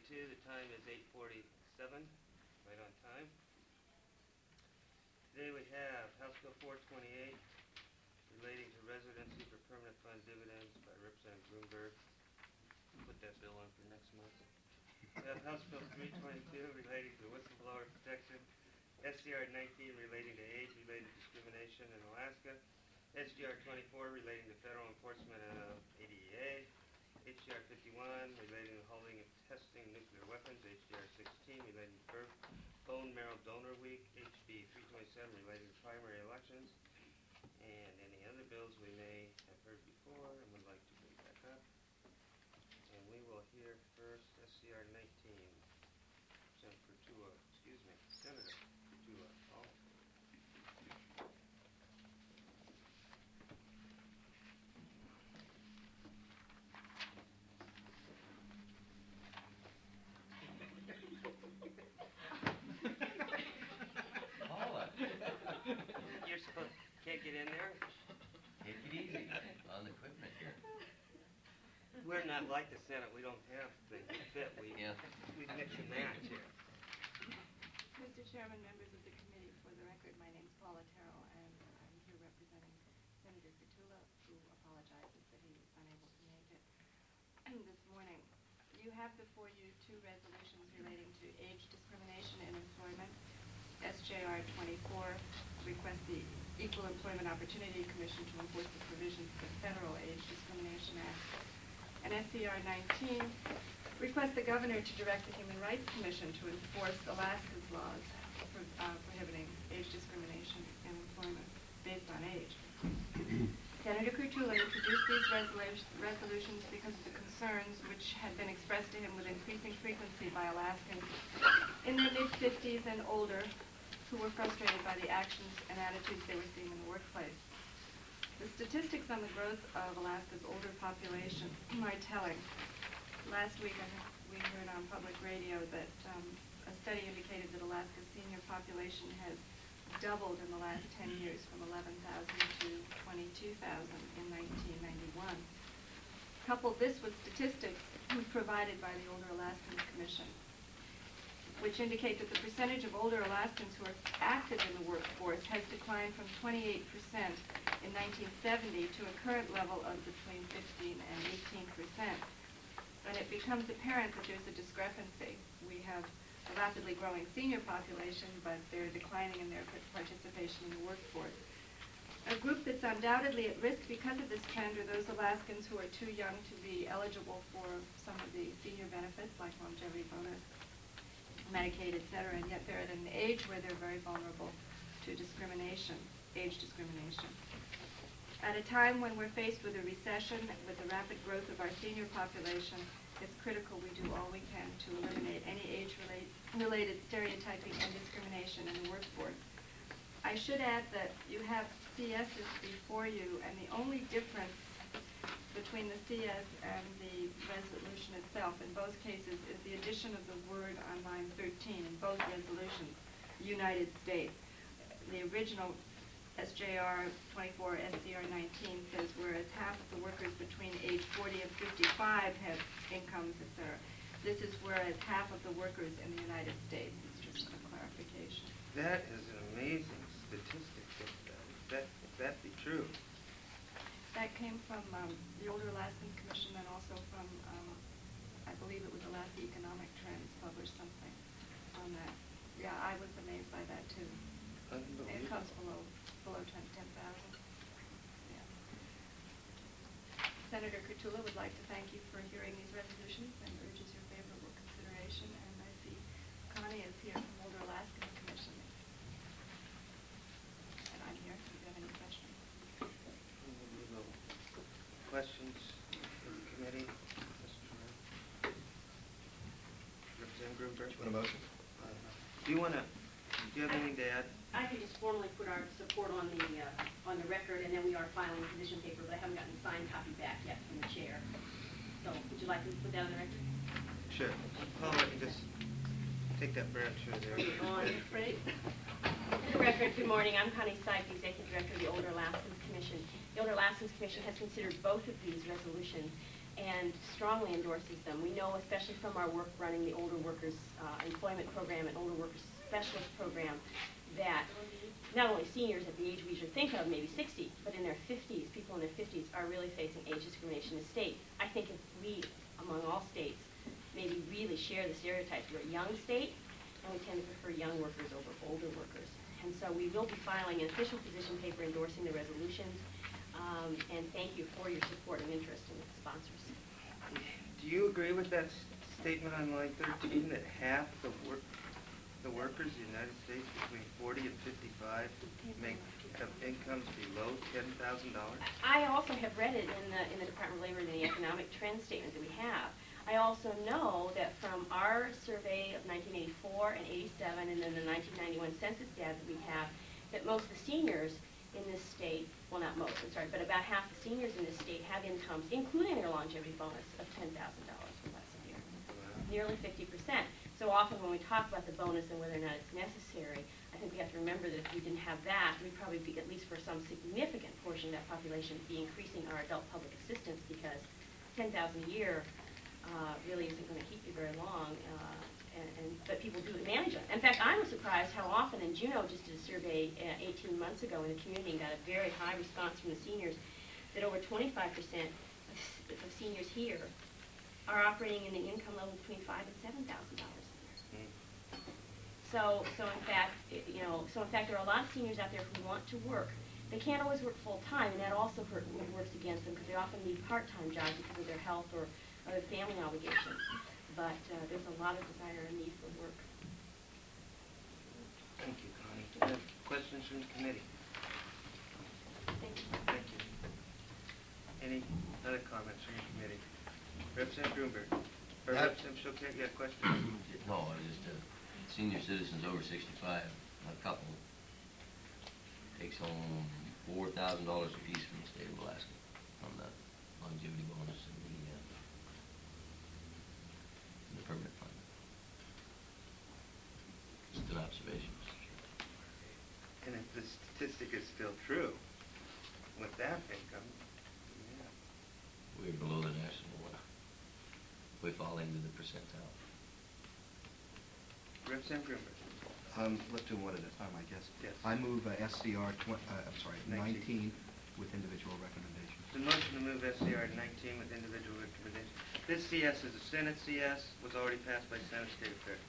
2022. The time is 8:47, right on time. Today we have House Bill 428 relating to residency for permanent fund dividends by Representative Grunberg. Put that bill on for next month. We have House Bill 322 relating to whistleblower protection, SCR 19 relating to age-related discrimination in Alaska, SGR 24 relating to federal enforcement of ADEA, HGR 51 relating to holding and testing nuclear weapons, HGR 16 relating to Bone Marrow Donor Week, HB 327 relating to primary elections, and any other bills we may have heard before and would like to bring back up. And we will hear first SCR 19. Senator Courtois. Oh. Paula. You're supposed can't get in there? Take it easy on the equipment here. We're not like the Senate. We don't have things that fit. We mix and match here. Mr. Chairman, members of the committee, for the record, my name is Paula Terrell, and I'm here representing Senator Courtois, who apologizes that he was unable to make it this morning. You have before you two resolutions relating to age discrimination in employment. SJR 24 requests the Equal Employment Opportunity Commission to enforce the provisions of the Federal Age Discrimination Act. And SCR 19 requests the governor to direct the Human Rights Commission to enforce Alaska's laws prohibiting age discrimination in employment based on age. Senator Courtois introduced these resolutions because of the concerns which had been expressed to him with increasing frequency by Alaskans in their mid-50s and older who were frustrated by the actions and attitudes they were seeing in the workplace. The statistics on the growth of Alaska's older population are telling. Last week we heard on public radio that a study indicated that Alaska's senior population has doubled in the last 10 years from 11,000 to 22,000 in 1991. Couple this with statistics provided by the Older Alaskans Commission, which indicate that the percentage of older Alaskans who are active in the workforce has declined from 28% in 1970 to a current level of between 15 and 18%. And it becomes apparent that there's a discrepancy. We have a rapidly growing senior population, but they're declining in their participation in the workforce. A group that's undoubtedly at risk because of this trend are those Alaskans who are too young to be eligible for some of the senior benefits like longevity bonus, Medicaid, etc., and yet they're at an age where they're very vulnerable to discrimination, age discrimination. At a time when we're faced with a recession, with the rapid growth of our senior population, it's critical we do all we can to eliminate any age-related stereotyping and discrimination in the workforce. I should add that you have CSs before you, and the only difference between the CS and the resolution itself in both cases is the addition of the word on line 13 in both resolutions, United States. The original SJR 24, SCR 19 says whereas half of the workers between age 40 and 55 have incomes, etc. This is whereas half of the workers in the United States. It's just a clarification. That is an amazing statistic. If that be true. That came from the Older Alaskans Commission and also from, I believe it was Alaska Economic Trends published something on that. Yeah, I was amazed by that too. It comes below 10,000. Yeah. Senator Courtois would like to thank you for hearing these resolutions and urges your favorable consideration. And I see Connie is here from Older Alaskans Commission. And I'm here if you have any questions. Questions from the committee? Representative Grunberg? Do you want a motion? Do you have anything to add? I could just formally put our support on the record, and then we are filing a position paper, but I haven't gotten a signed copy back yet from the chair. So would you like to put that on the record? Sure. Paula, you just take that branch through there. On, right? For the record, good morning. I'm Connie Syke, the Executive Director of the Older Alaskans Commission. The Older Alaskans Commission has considered both of these resolutions, and strongly endorses them. We know, especially from our work running the Older Workers Employment Program and Older Workers Specialist Program, that not only seniors at the age we usually think of, maybe 60, but in their 50s, people in their 50s are really facing age discrimination in the state. I think if we, among all states, maybe really share the stereotypes. We're a young state, and we tend to prefer young workers over older workers. And so we will be filing an official position paper endorsing the resolutions, and thank you for your support and interest in sponsors. Do you agree with that statement on line 13, that half the workers in the United States between 40 and 55 have incomes below $10,000? I also have read it in the Department of Labor and the economic trend statement that we have. I also know that from our survey of 1984 and 87 and then the 1991 census data that we have, that most of the seniors in this state, well not most, I'm sorry, but about half the seniors in this state have incomes, including their longevity bonus, of $10,000 or less a year. Nearly 50%. So often when we talk about the bonus and whether or not it's necessary, I think we have to remember that if we didn't have that, we'd probably be, at least for some significant portion of that population, be increasing our adult public assistance, because $10,000 a year really isn't going to keep you very long, but people do manage it. In fact, I was surprised how often, and Juneau just did a survey 18 months ago in the community and got a very high response from the seniors, that over 25% of seniors here are operating in the income level between $5,000 and $7,000 a year. So in fact, there are a lot of seniors out there who want to work. They can't always work full time, and that also works against them, because they often need part-time jobs because of their health or other family obligations. But there's a lot of desire and need for work. Thank you, Connie. Questions from the committee? Thank you. Thank you. Any other comments from the committee? Representative Grunberg. Or Representative Choquette, you have questions? No, just senior citizens over 65, a couple, takes home $4,000 apiece from the state of Alaska on the longevity bonus and the permanent fund. Just an observation, Mr. Chairman. And if the statistic is still true, with that income, yeah. We're below the national. We fall into the percentile. Representative Grunberg. Let's do them one at a time, I guess. Yes. I move SCR 19 19. with individual recommendations. The motion to move SCR 19 with individual recommendations. This CS is a Senate CS, was already passed by Senate State Affairs.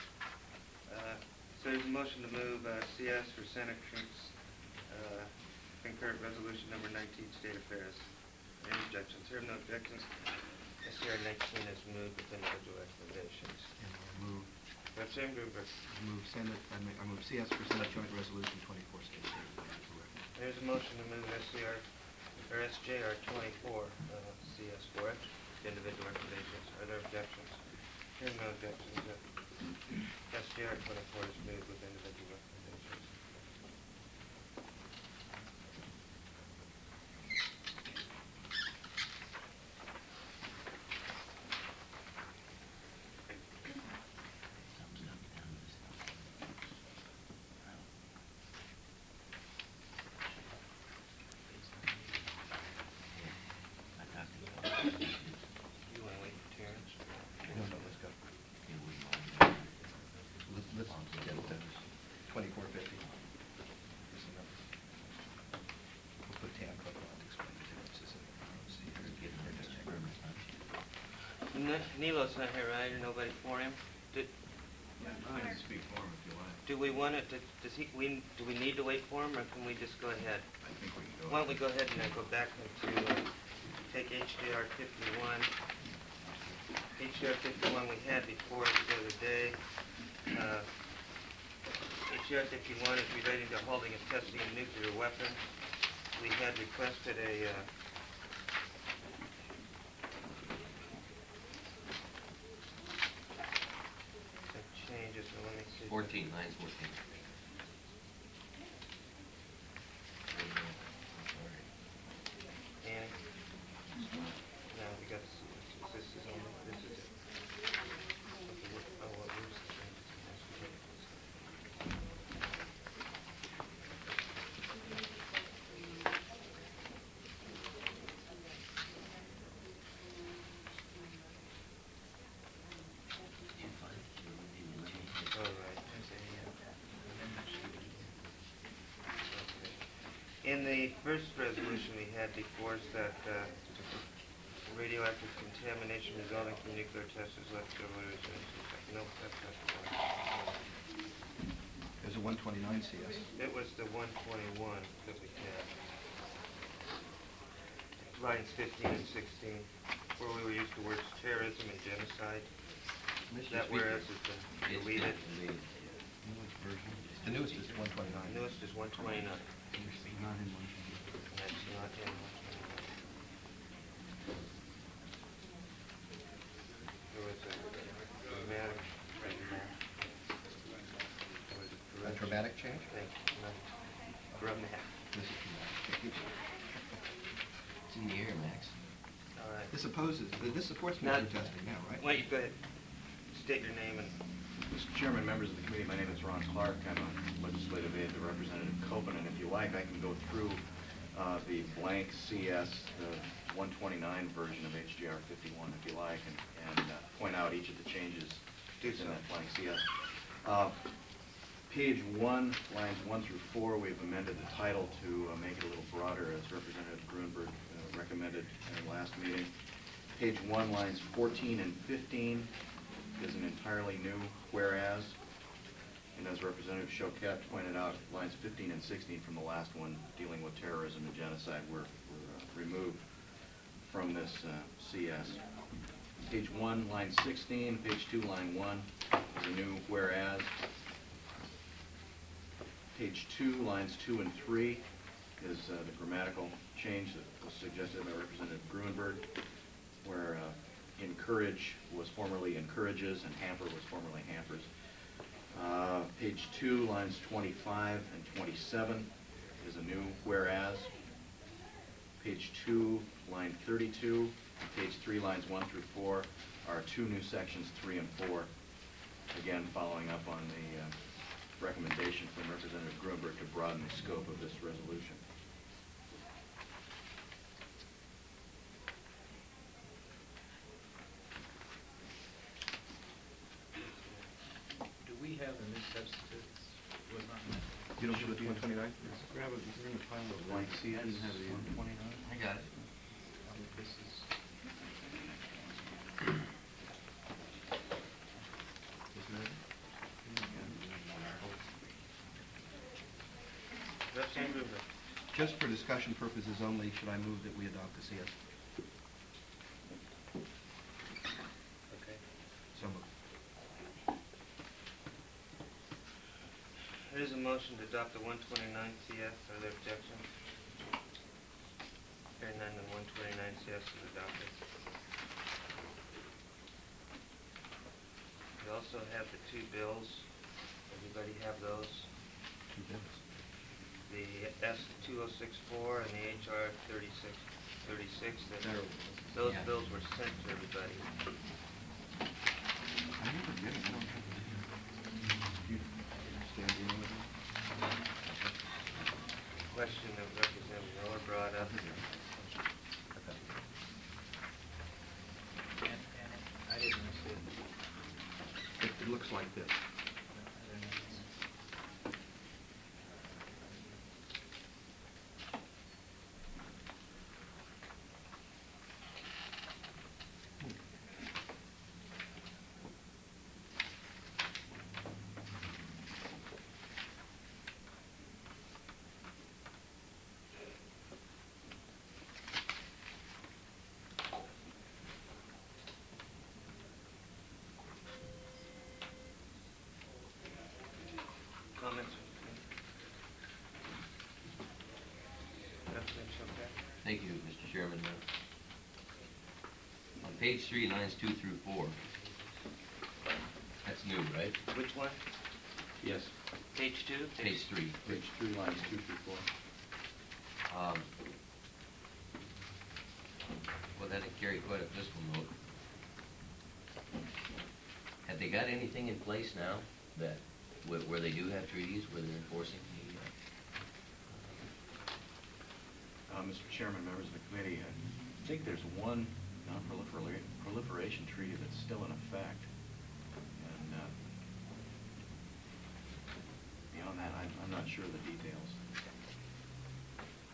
So there's a motion to move CS for Senate concurrent resolution number 19, State Affairs. Any objections? Here are no objections. SCR 19 is moved with individual recommendations. And I'll move Representative Grunberg. I move CS for Senate Joint Resolution 24, State Affairs with individual recommendations. There's a motion to move SJR 24 CS for it, individual recommendations. Are there objections? Here are no objections. SJR 24 is moved with individual recommendations. You want to wait for Terrence? No, let's go. Let's 2450. This is enough. We'll put TAM cover on to explain the differences in Nilo's not here, right? Or nobody for him? I can speak for him if you want. Do we want it to, do we need to wait for him, or can we just go ahead? I think we can go. Why don't we go ahead and go back to take HJR 51. HJR 51 we had before it the other day. HJR 51 is relating to holding and testing a nuclear weapon. We had requested a changes, so let me see. 14, mine's 14. Annie? No, we got, this is only, this is it. Oh, well, where's the changes? In the first resolution we had before us that radioactive contamination resulting from nuclear tests is left to no, that's not the one. There's a 129 CS. It was the 121 that we had. Lines 15 and 16, where we used the words terrorism and genocide. That whereas has been deleted. The newest is 129. The newest is 129. And that's not in 129. There was a dramatic, A dramatic change? Thank you. No. Dramatic. This is dramatic. It's in the air, Max. All right. This supports Not- nuclear testing now, right? Wait, go ahead. State your name and Mr. Chairman, members of the committee, my name is Ron Clark. I'm a legislative aide to Representative Copeland, and if you like, I can go through the blank CS, the 129 version of HGR 51, if you like, and point out each of the changes Do in so. that blank CS. Page 1, lines 1 through 4, we've amended the title to make it a little broader, as Representative Grunberg recommended in the last meeting. Page 1, lines 14 and 15 is an entirely new whereas. And as Representative Choquette pointed out, lines 15 and 16 from the last one dealing with terrorism and genocide were removed from this CS. Page 1, line 16, page 2, line 1 is a new whereas. Page 2, lines 2 and 3 is the grammatical change that was suggested by Representative Grunberg, where encourage was formerly encourages and hamper was formerly hampers. Page 2, lines 25 and 27 is a new whereas. Page 2, line 32, and page 3, lines 1 through 4 are two new sections, 3 and 4. Again, following up on the recommendation from Representative Grunberg to broaden the scope of this resolution. Do we have the new substitutes? Was not meant. You don't do the 129? Grab it, they're in the pile of Blank CS, I didn't have it either. 129. I got it. This is. Isn't it? Representative Gruber. Just for discussion purposes only, should I move that we adopt the CS? Okay. So moved. There is a motion to adopt the 129 CS. Are there objections? Hearing none, the 129 CS is adopted. We also have the two bills. Everybody have those? Two bills. The S2064 and the HR 3636. Those Yeah. bills were sent to everybody. I never get it. I don't have it. Do you understand dealing with it? Question that Representative Miller brought up. And I didn't see it. It looks like this. I didn't see it. Comments? Representative Choquette? Thank you, Mr. Chairman. On page 3, lines 2 through 4. That's new, right? Which one? Yes. Page 2? Page 3. Page 3, lines 2 through 4. Well, that'd carry quite a fiscal note. Have they got anything in place now that, where they do have treaties, where they're enforcing the, Mr. Chairman, members of the committee, I think there's one non-proliferation treaty that's still in effect. And beyond that, I'm not sure of the details.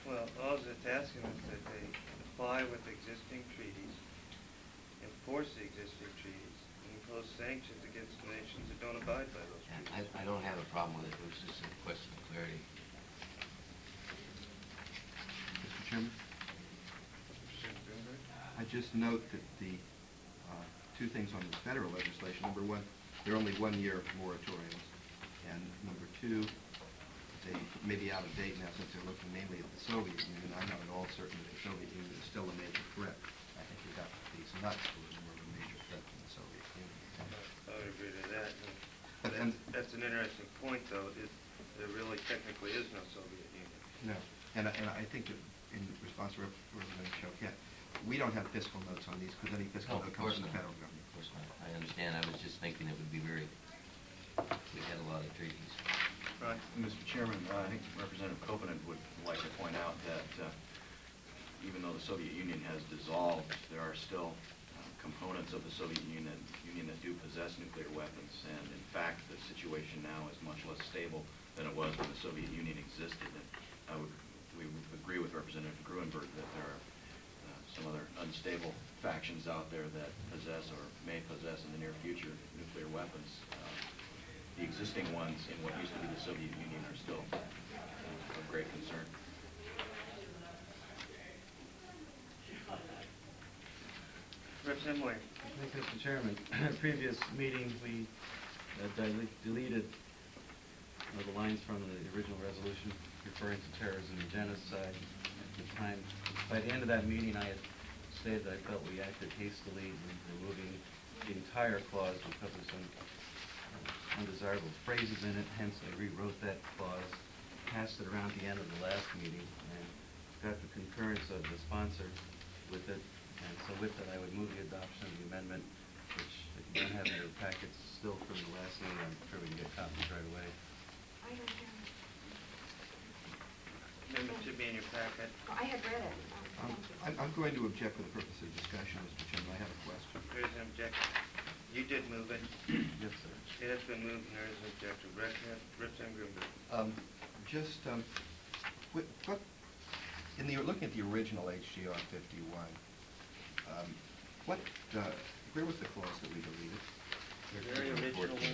Well, all it's asking is that they comply with existing treaties, enforce the existing treaties, and impose sanctions against nations that don't abide by those treaties. I don't have a problem with it, it was just a question of clarity. Mr. Chairman? Representative Greenberg? I just note that the two things on the federal legislation. Number one, there are only 1 year moratoriums. And number two, they may be out of date now since they're looking mainly at the Soviet Union. I'm not at all certain that the Soviet Union is still a major threat. I think we got these nuts who were more of a major threat than the Soviet Union. I would agree to that. And- That's an interesting point, though, is there really technically is no Soviet Union. No, and I think that in response to Representative Choquette, we don't have fiscal notes on these because any fiscal No, note of comes course from the not. federal government. Of course not. I understand, I was just thinking it would be we had a lot of treaties. Right. Mr. Chairman, I think Representative Copeland would like to point out that even though the Soviet Union has dissolved, there are still components of the Soviet Union that do possess nuclear weapons. And in fact, the situation now is much less stable than it was when the Soviet Union existed. And we would agree with Representative Gruenberg that there are some other unstable factions out there that possess or may possess in the near future nuclear weapons. The existing ones in what used to be the Soviet Union are still of great concern. Representative Moyer? Thank you, Mr. Chairman. Previous meeting, we deleted the lines from the original resolution referring to terrorism and genocide at the time. By the end of that meeting, I had stated that I felt we acted hastily in removing the entire clause because of some undesirable phrases in it. Hence, I rewrote that clause, passed it around the end of the last meeting, and got the concurrence of the sponsor with it. And so with that, I would move the adoption of the amendment, which if you don't have in your packets still from the last meeting, I'm sure we can get copies right away. I don't have it. Amendment should be in your packet. Oh, I had read it. Thank you. I'm going to object for the purpose of discussion, Mr. Chairman. I have a question. There is an objection. You did move it. Yes, sir. It has been moved and there is an objection. Representative Gruenberg? What, looking at the original HGR 51, where was the clause that we deleted? The very original one?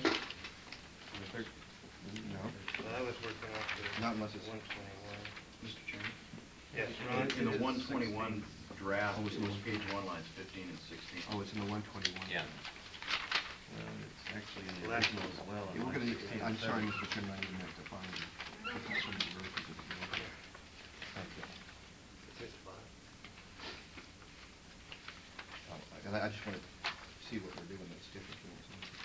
No, Well, I was working off the Not unless it's- 121. Mr. Chairman? Yes, Ron? In the 121 draft, Oh, it was page 1, lines 15 and 16. oh, it's in the 121. Yeah. Well, it's actually in the Last original as well. Yeah, on we're gonna, line 16 I'm and sorry, 17. Mr. Chairman, I didn't have to find it. Look at some of the versions of the order. Thank you. Oh, I just wanted to see what we're doing that's different from what's in there.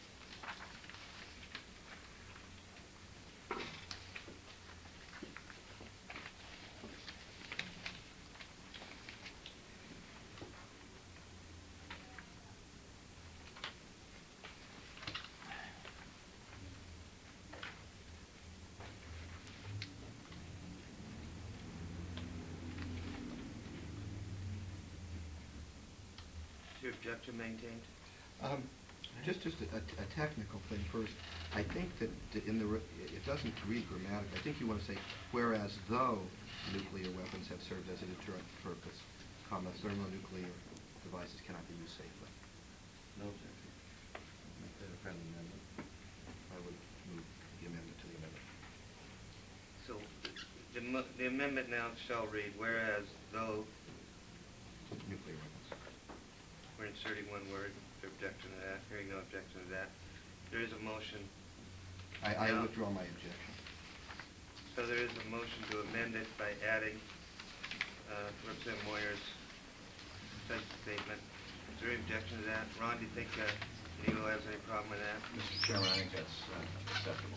Is your objection maintained? Just a technical thing first. I think that it doesn't read grammatically. I think you want to say, whereas though nuclear weapons have served as a deterrent purpose, thermonuclear devices cannot be used safely. No objection. Make that a friendly amendment. I would move the amendment to the amendment. So the amendment now shall read, whereas though Nuclear weapons. we're inserting one word, is there objection to that? Hearing no objection to that. There is a motion. I Now- withdraw my objection. So there is a motion to amend it by adding Representative Moyer's said statement. Is there any objection to that? Ron, do you think Neil has any problem with that? Mr. Chairman, I think that's acceptable.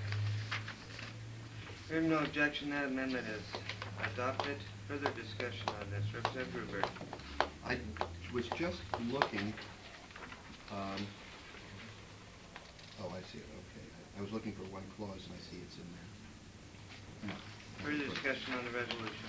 Hearing no objection, that amendment is adopted. Further discussion on this. Representative Gruber. I was just looking, oh, I see it, okay. I was looking for one clause and I see it's in there. No. Further discussion on the resolution.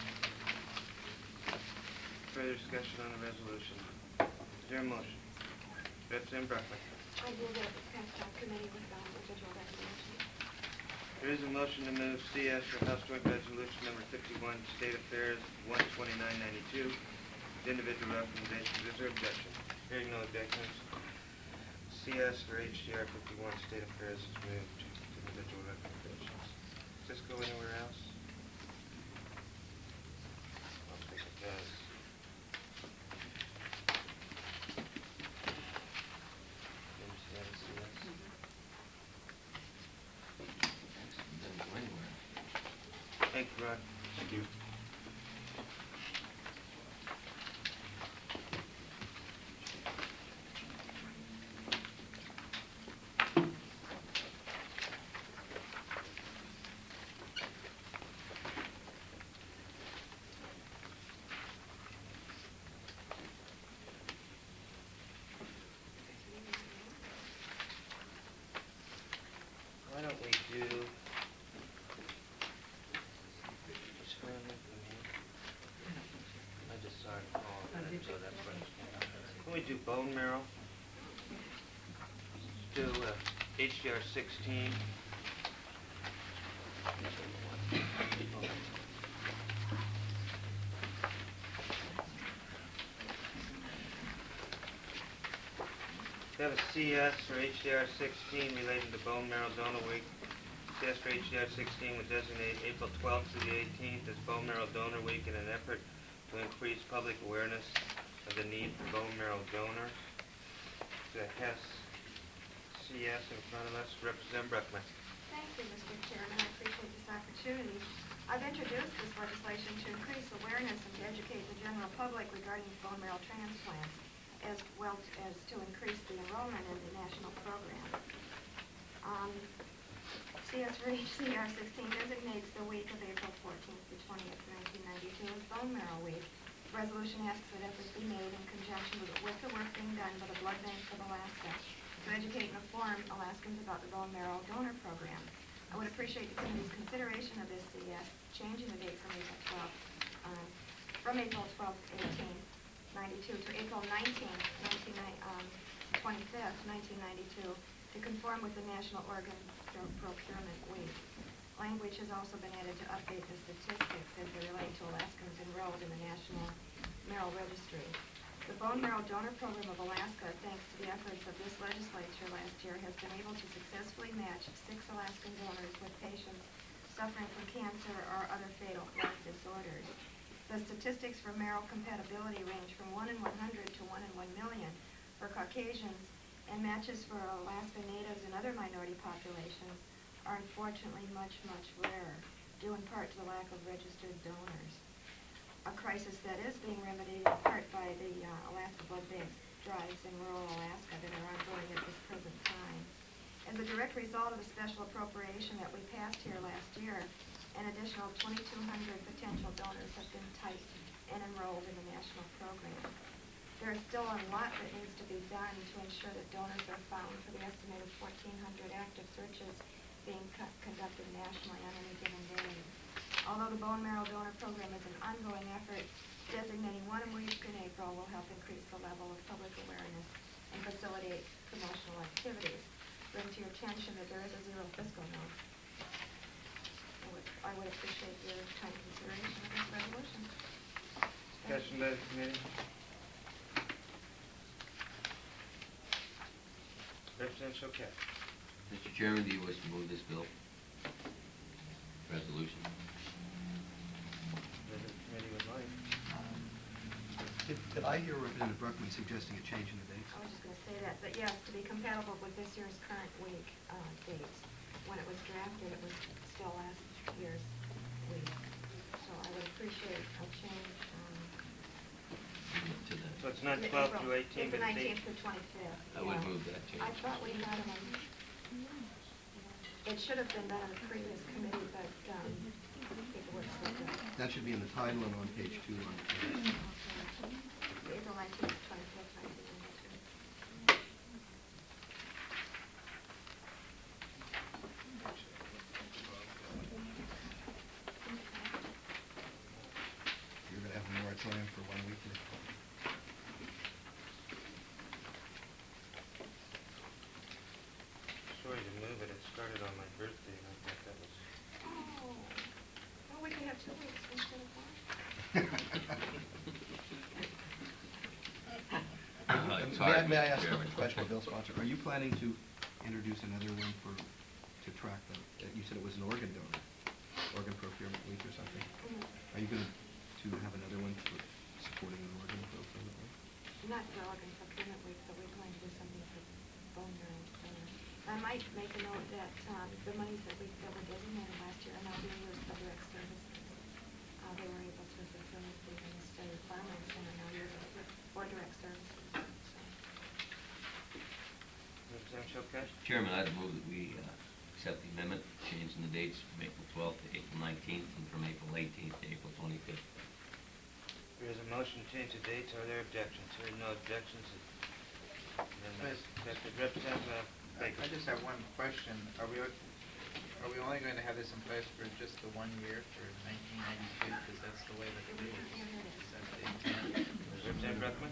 Further discussion on the resolution. Is there a motion? Representative Bruckman. I move that it be passed by committee without residual resolution. There is a motion to move CS or House Joint Resolution number 51, State Affairs 12992, with individual recommendations. Is there objection? Hearing no objections, CS for HDR 51, State Affairs is moved to individual recommendations. Does this go anywhere else? I don't think it does. MCS, CS. Doesn't go anywhere. Thank you, Rod. Thank you. Why don't we do... Which one is it? I just saw it fall, so that's what it's... Can we do bone marrow? Let's do HDR 16. We have a CS for HDR 16 relating to Bone Marrow Donor Week. CS for HDR 16 would designate April 12th through the 18th as Bone Marrow Donor Week in an effort to increase public awareness of the need for bone marrow donors. The Hess CS in front of us, Representative Bruckman. Thank you, Mr. Chairman. I appreciate this opportunity. I've introduced this legislation to increase awareness and to educate the general public regarding bone marrow transplants, as well as to increase the enrollment in the national program. CS for HCR 16 designates the week of April 14th to 20th, 1992 as Bone Marrow Week. The resolution asks that efforts be made in conjunction with the work being done by the Blood Bank of Alaska to educate and inform Alaskans about the bone marrow donor program. I would appreciate the committee's consideration of this CS, changing the date from April 12th, 1892 to April 19th, 25th, 1992 to conform with the National Organ Procurement Week. Language has also been added to update the statistics as they relate to Alaskans enrolled in the National Marrow Registry. The Bone Marrow Donor Program of Alaska, thanks to the efforts of this legislature last year, has been able to successfully match 6 Alaskan donors with patients suffering from cancer or other fatal blood disorders. The statistics for marrow compatibility range from 1 in 100 to 1 in 1 million for Caucasians, and matches for Alaska Natives and other minority populations are unfortunately much, much rarer, due in part to the lack of registered donors. A crisis that is being remedied in part by the Alaska Blood Bank drives in rural Alaska that are ongoing at this present time. As a direct result of a special appropriation that we passed here last year, an additional 2,200 potential donors have been typed and enrolled in the national program. There is still a lot that needs to be done to ensure that donors are found for the estimated 1,400 active searches being conducted nationally on any given day. Although the Bone Marrow Donor Program is an ongoing effort, designating one week in April will help increase the level of public awareness and facilitate promotional activities. Bring to your attention that there is a zero fiscal note. I would appreciate your kind consideration of this resolution. Discussion by the committee. Representative Choquette. Mr. Chairman, do you wish to move this bill? Resolution? Whatever the committee would like. Did I hear Representative Bruckman suggesting a change in the dates? I was just going to say that, but yes, to be compatible with this year's current week dates. When it was drafted, it was still last year's week. So I would appreciate a change. To that. So it's not 12 through 18, It's the but it's 19th through 25th. I would yeah. move that change. I thought we had them. It should have been done in the previous committee, but paperwork slipped up. That should be in the title and on page 2 on the page. April 19th, 25th, 1992. You're going to have a moratorium for 1 week. Sorry to move it. It started on my birthday, and I thought that was It's hard, May I Mr. ask Chairman. a question, Bill Sponsor? Are you planning to introduce another one to track you said it was an organ donor, organ procurement week or something? Are you going to have another one for supporting an organ procurement week? Not for organ procurement week, but we're going to do something for bone marrow donors. I might make a note that the monies that were designated last year are now being used for direct services. They were able to facilitate in the state farmers and are now using it for direct services. So. Representative Showcase? Chairman, I'd move that we accept the amendment, changing the dates from April 12th to April 19th and from April 18th to April 25th. There is a motion to change the dates. Are there objections? Hearing no objections, then Yes. accepted. Representative Baker? I just have one question. Are we only going to have this in place for just the 1 year for 1992? Because that's the way that it is. Is that the intent? Representative Ruckman?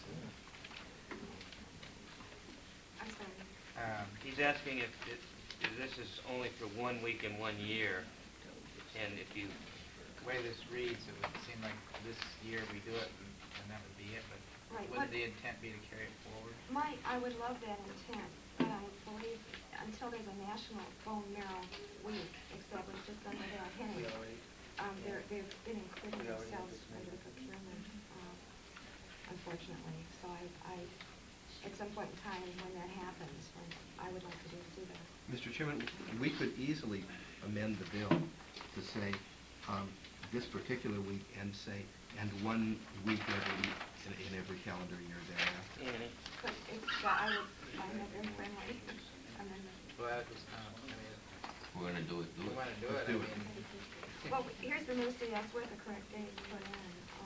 I'm sorry. He's asking if this is only for 1 week in 1 year, and if you, The way this reads, it would seem like this year we do it and that would be it, but Right, wouldn't what- the intent be to carry it forward? I would love that intent, but I believe until there's a national bone marrow week established just under Al Henry, they've been including themselves for the procurement, unfortunately. So I, at some point in time when that happens, when I would like to do that. Mr. Chairman, we could easily amend the bill to say this particular week and say, and 1 week in every calendar year thereafter. Annie? But it's, I would find that very friendly amendment. Well, that was kind of, We're going to do it. we want to do Let's it. do it. Well, here's the new CS with the correct date put in.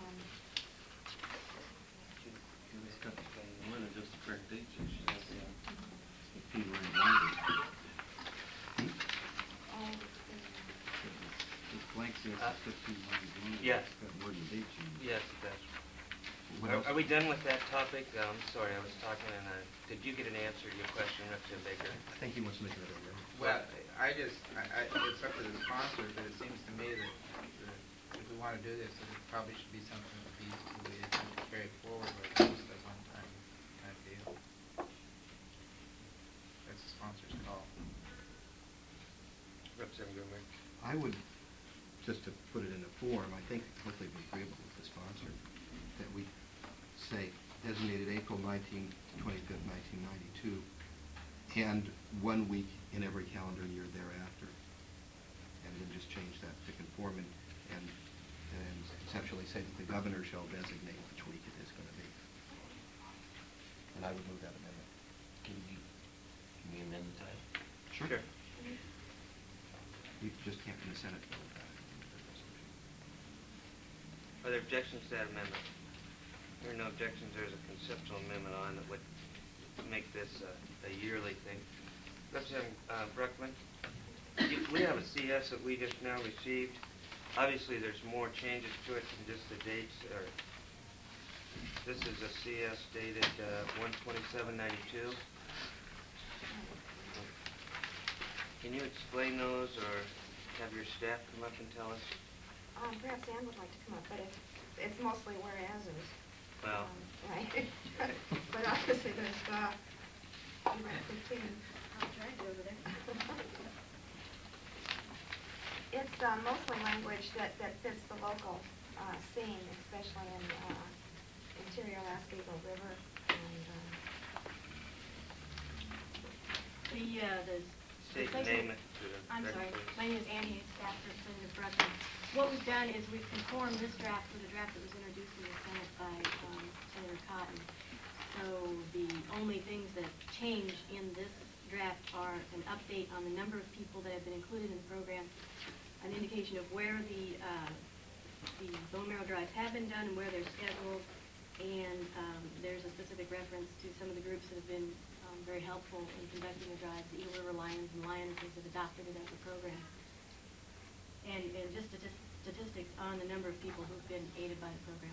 It's got more than just the correct date, she has the P line language. This blank says it's 15 lines long. Yes. It's got more than date change. Yes, it does. What else? Are we done with that topic? I'm sorry, I was talking and did you get an answer to your question, Representative Baker? I think he wants to make another amendment. Well, it's up to the sponsor, but it seems to me that if we want to do this, it probably should be something that would be easily to carry forward, or just a one-time kind of deal. That's the sponsor's call. Representative Goodman? I would, just to put it in a form, I think hopefully be agreeable with the sponsor, that we say designated April 25th, 1992, and 1 week in every calendar year thereafter. And then just change that to conform and conceptually say that the governor shall designate which week it is going to be. And I would move that amendment. Can we amend the title? Sure. You just can't in the Senate vote that. Are there objections to that amendment? There are no objections. There's a conceptual amendment on that would make this a yearly thing. Representative Bruckman, we have a CS that we just now received. Obviously, there's more changes to it than just the dates. This is a CS dated 1/27/92. Can you explain those, or have your staff come up and tell us? Perhaps Ann would like to come up, but it's mostly whereases. Well, Right. But obviously there's, you might 15. I'll try to go over there. It's mostly language that fits the local scene, especially in interior Oswego River. And The state section- name it to the I'm sorry, record, please. my name is Annie, staff representative Brugman. What we've done is we've conformed this draft with a draft that was introduced in the Senate by Senator Cotton. So the only things that change in this draft are an update on the number of people that have been included in the program, an indication of where the bone marrow drives have been done and where they're scheduled, and there's a specific reference to some of the groups that have been very helpful in conducting the drives. The Eagle River Lions and Lionesses have adopted it as a program. And just statistics on the number of people who've been aided by the program.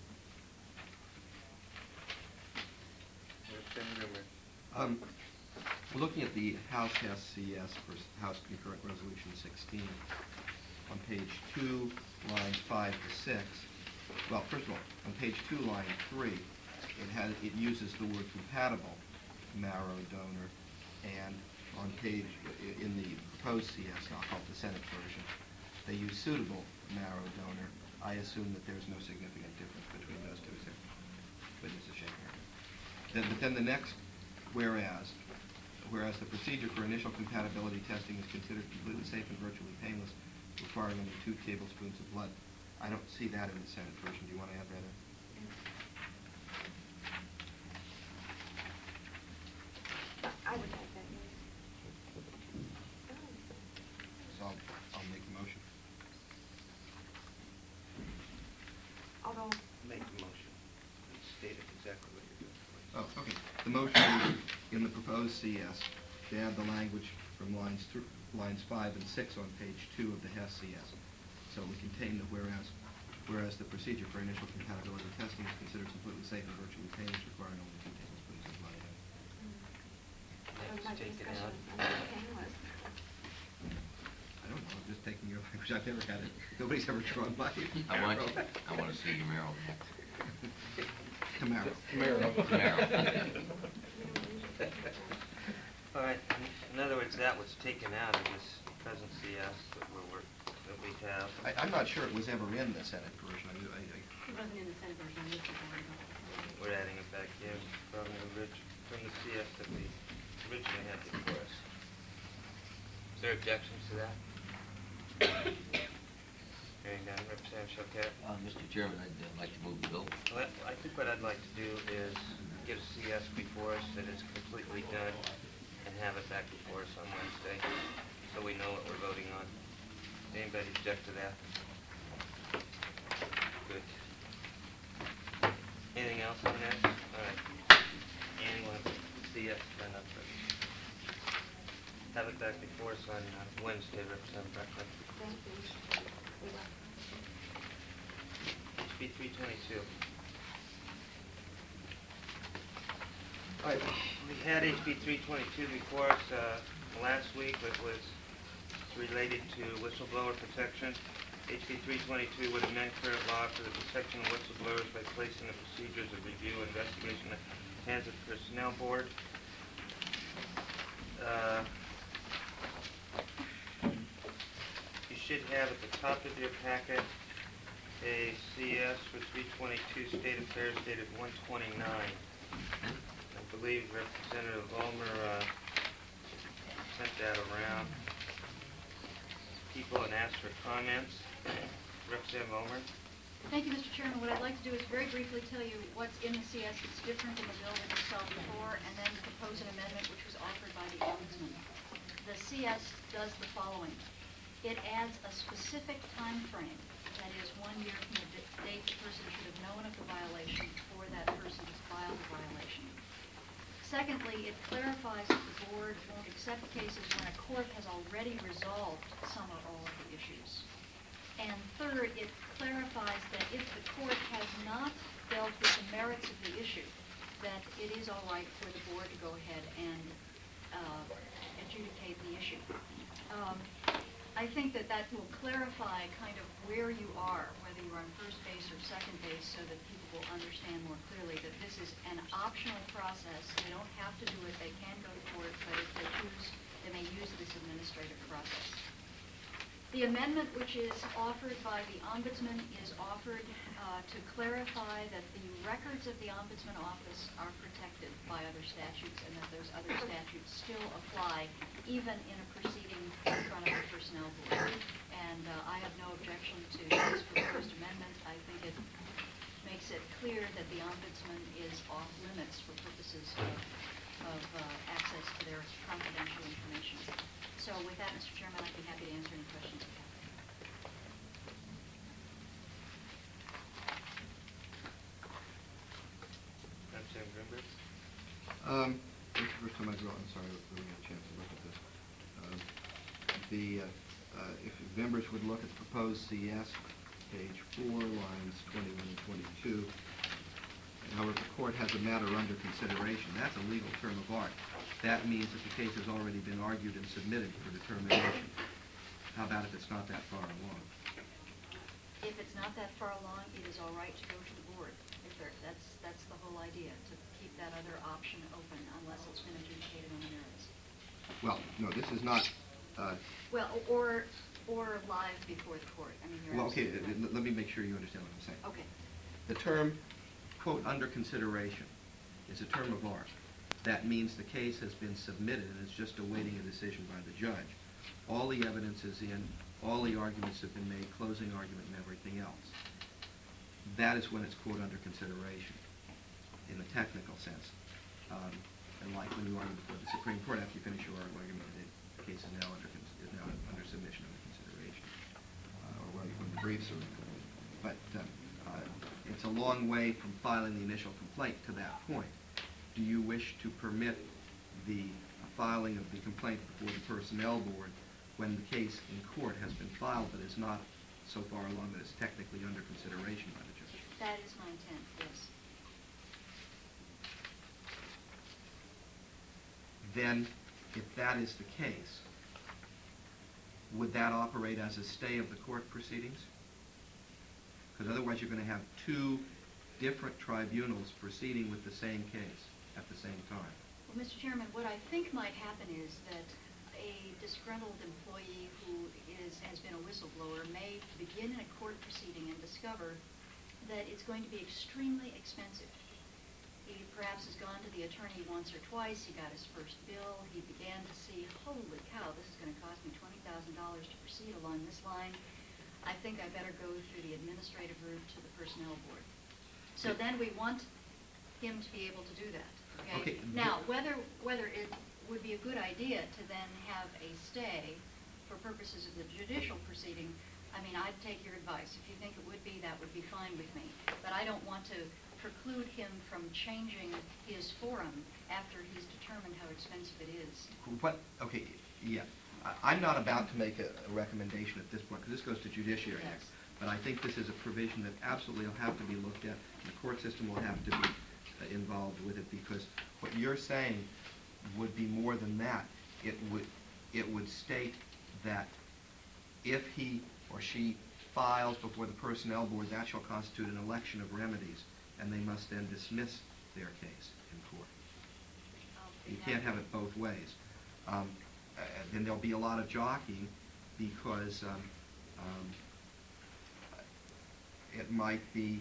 Representative Goodman. Looking at the House SCS for House Concurrent Resolution 16, on page 2, lines 5 to 6, well, first of all, on page 2, line 3, it uses the word compatible marrow donor, and on in the proposed CS, I'll call it the Senate version, they use suitable marrow donor. I assume that there's no significant difference between those two, except witnesses shaking their head. But then the next, whereas the procedure for initial compatibility testing is considered completely safe and virtually painless, requiring only 2 tablespoons of blood. I don't see that in the Senate version. Do you want to add, Heather? I would like that, yes. So I'll make the motion. Although, Make the motion. State it exactly what you're doing, please. Oh, okay. The motion is in the proposed CS to add the language from lines 5 and 6 on page 2 of the Hess CS. So we contain the whereas the procedure for initial compatibility testing is considered completely safe and virtually painless, requiring only 2 tablespoons of blood. that was my Take it discussion out. on the painless. I don't know, I'm just taking your language. I've never had it. Nobody's ever drawn my I want to see your marrow back. Camaro. Marrow. All right, in other words, that was taken out of this present CS that we have. I'm not sure it was ever in the Senate version. It wasn't in the Senate version, I looked at it. We're adding it back in from the CS that we originally had before us. Is there objections to that? Hearing none, Representative Choquette. Mr. Chairman, I'd like to move the bill. Well, I think what I'd like to do is get a CS before us that is completely done and have it back before us on Wednesday, so we know what we're voting on. Does anybody object to that? Good. Anything else on that? All right. Annie, will have the CS done up first. Have it back before us on Wednesday, Representative Breckman. Thank you. We will. HB 322. All right, we had HB 322 before us last week. It was related to whistleblower protection. HB 322 would amend current law for the protection of whistleblowers by placing the procedures of review and investigation in the hands of the Personnel Board. You should have at the top of your packet a CS for 322 State Affairs dated 129. I believe Representative Ulmer sent that around people and asked for comments. Representative Ulmer? Thank you, Mr. Chairman. What I'd like to do is very briefly tell you what's in the CS that's different than the bill that you saw before, and then propose an amendment which was offered by the Ombudsman. The CS does the following. It adds a specific time frame, that is 1 year from the date the person should have known of the violation before that person has filed the violation. Secondly, it clarifies that the board won't accept cases when a court has already resolved some or all of the issues. And third, it clarifies that if the court has not dealt with the merits of the issue, that it is all right for the board to go ahead and adjudicate the issue. I think that that will clarify kind of where you are, whether you're on first base or second base, so that people will understand more clearly that this is an optional process. They don't have to do it. They can go to court, but if they choose, they may use this administrative process. The amendment which is offered by the Ombudsman is offered to clarify that the records of the Ombudsman Office are protected by other statutes and that those other statutes still apply even in a proceeding in front of the Personnel Board. And I have no objection to this proposed amendment. I think it makes it clear that the Ombudsman is off limits for purposes of access to their confidential information. So with that, Mr. Chairman, I'd be happy to answer any questions you have. Representative Greenberg? This is the first time I've I'm sorry, I really got a chance to look at this. If members would look at the proposed CS, page 4, lines 21 and 22. However, the court has a matter under consideration. That's a legal term of art. That means that the case has already been argued and submitted for determination. How about if it's not that far along? if it's not that far along, it is all right to go to the board. That's the whole idea, to keep that other option open unless it's been adjudicated on the merits. Well, no, this is not, Well, or live before the court. I mean, you're well, okay, absolutely right. let me make sure you understand what I'm saying. Okay. The term, quote, under consideration is a term of art. That means the case has been submitted and is just awaiting a decision by the judge. All the evidence is in, all the arguments have been made, closing argument and everything else. That is when it's, quote, under consideration in the technical sense. And like when you argue before the Supreme Court, after you finish your oral argument, the case is now under submission, under consideration, or when the briefs are. But it's a long way from filing the initial complaint to that point. Do you wish to permit the filing of the complaint before the Personnel Board when the case in court has been filed but is not so far along that it's technically under consideration by the judge? That is my intent, yes. Then, if that is the case, would that operate as a stay of the court proceedings? Because otherwise you're going to have two different tribunals proceeding with the same case at the same time. Well, Mr. Chairman, what I think might happen is that a disgruntled employee who has been a whistleblower may begin in a court proceeding and discover that it's going to be extremely expensive. He perhaps has gone to the attorney once or twice, he got his first bill, he began to see, holy cow, this is going to cost me $20,000 to proceed along this line. I think I better go through the administrative route to the Personnel Board. So then we want him to be able to do that, okay? Now, whether it would be a good idea to then have a stay for purposes of the judicial proceeding, I mean, I'd take your advice. If you think it would be, that would be fine with me. But I don't want to preclude him from changing his forum after he's determined how expensive it is. Okay, yeah. I'm not about to make a recommendation at this point, because this goes to judiciary Yes. next. But I think this is a provision that absolutely will have to be looked at. The court system will have to be involved with it, because what you're saying would be more than that. It would state that if he or she files before the Personnel Board, that shall constitute an election of remedies, and they must then dismiss their case in court. You can't have it both ways. Then there'll be a lot of jockeying, because it might be,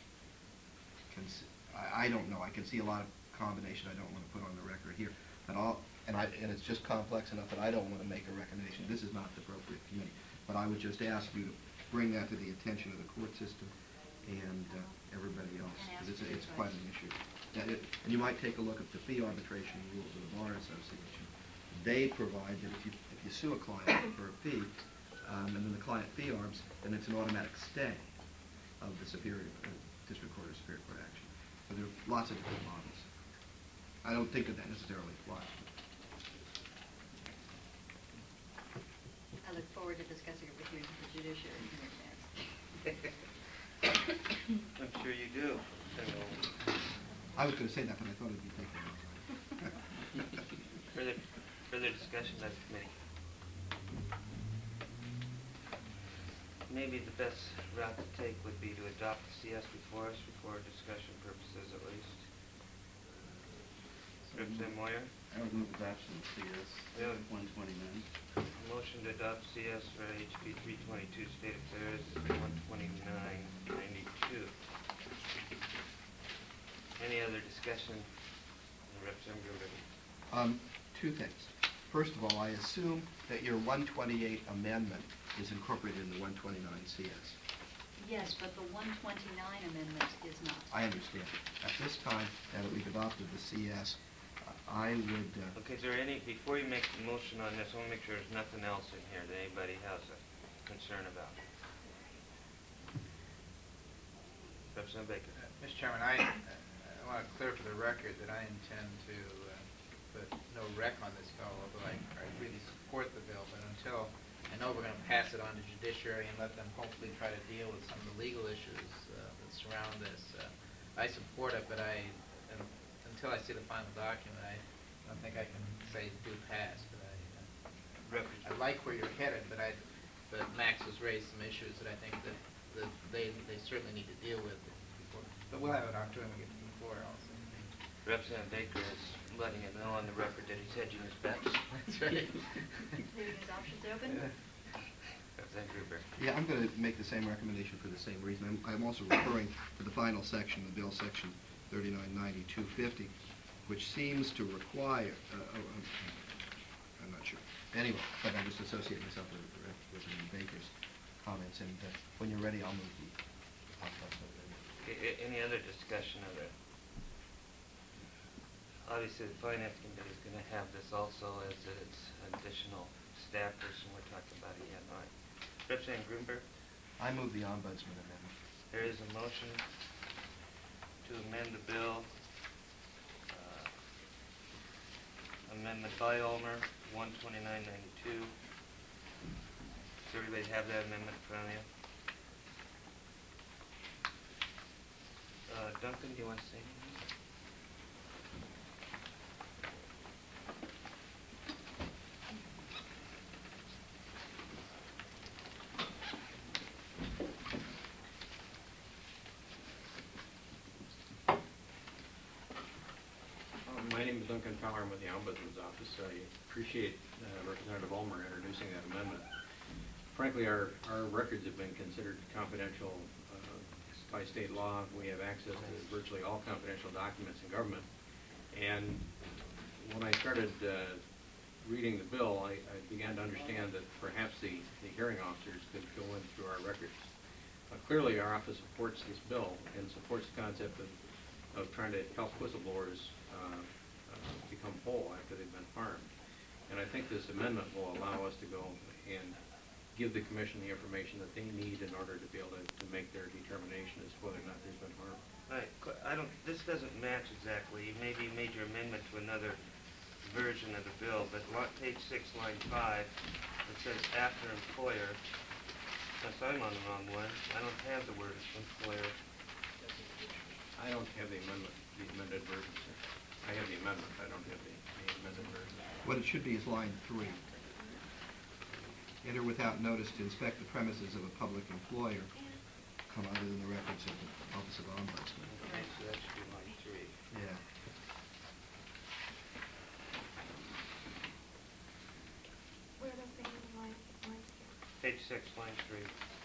I don't know, I can see a lot of combination I don't want to put on the record here, and it's just complex enough that I don't want to make a recommendation. This is not the appropriate committee. But I would just ask you to bring that to the attention of the court system and everybody else, because it's quite an issue. And you might take a look at the fee arbitration rules of the Bar Association. They provide that if you sue a client for a fee, and then the client fee arbs, then it's an automatic stay of the district court or superior court action. So there are lots of different models. I don't think that necessarily applies. I look forward to discussing it with you in the judiciary in advance. I'm sure you do. I was going to say that, but I thought it'd be taken. Further discussion by the committee? Maybe the best route to take would be to adopt the CS before us for discussion purposes at least. Representative Moyer? I would move adoption of CS Yeah. 129. Motion to adopt CS for HB 322, State Affairs 12992. Any other discussion? Representative Gruber? Two things. First of all, I assume that your 128 amendment is incorporated in the 129 CS. Yes, but the 129 amendment is not. I understand. At this time, now that we've adopted the CS, I would... Okay, is there any, before you make the motion on this, I want to make sure there's nothing else in here that anybody has a concern about. Representative Baker? Mr. Chairman, I want to clear for the record that I intend to put no rec on this bill, although I really support the bill, but until I know we're going to pass it on to judiciary and let them hopefully try to deal with some of the legal issues that surround this, I support it, but until I see the final document, I don't think I can say do pass, but I like where you're headed, but Max has raised some issues that I think that they certainly need to deal with it before. But we'll have an opportunity to get to the floor also. Representative Baker is letting it know on the record that he's hedging his bets. That's right. Leaving his options open. Representative Gruber. Yeah, I'm going to make the same recommendation for the same reason. I'm also referring to the final section, the bill section 399250, which seems to require, I'm not sure. Anyway, but I just associate myself with Representative Baker's comments, and when you're ready, I'll move the ombudsman amendment. Any other discussion of it? Obviously, the Finance Committee is going to have this also as its additional staff person we're talking about again, all right? Representative Grunberg, I move the ombudsman amendment. there is a motion to amend the bill. Amendment by Ulmer, 12992. Does everybody have that amendment in front of you? Duncan, do you want to say anything? My name is Duncan Fowler. I'm with the Ombudsman's Office. I appreciate Representative Ulmer introducing that amendment. Frankly, our records have been considered confidential by state law. We have access to virtually all confidential documents in government. And when I started reading the bill, I began to understand that perhaps the hearing officers could go in through our records. Clearly, our office supports this bill and supports the concept of trying to help whistleblowers become whole after they've been harmed. And I think this amendment will allow us to go and give the commission the information that they need in order to be able to make their determination as to whether or not there's been harm. Right, this doesn't match exactly. Maybe you made your amendment to another version of the bill, but page 6, line 5, it says after employer. Since I'm on the wrong one, I don't have the word employer. I don't have the amended version, sir. I have the amendment, I don't have the amended version. What it should be is line 3. Enter without notice to inspect the premises of a public employer, come other than the records of the Office of Ombudsman. Okay, so that should be line 3. Yeah. Where does the line here? Page 6, line 3.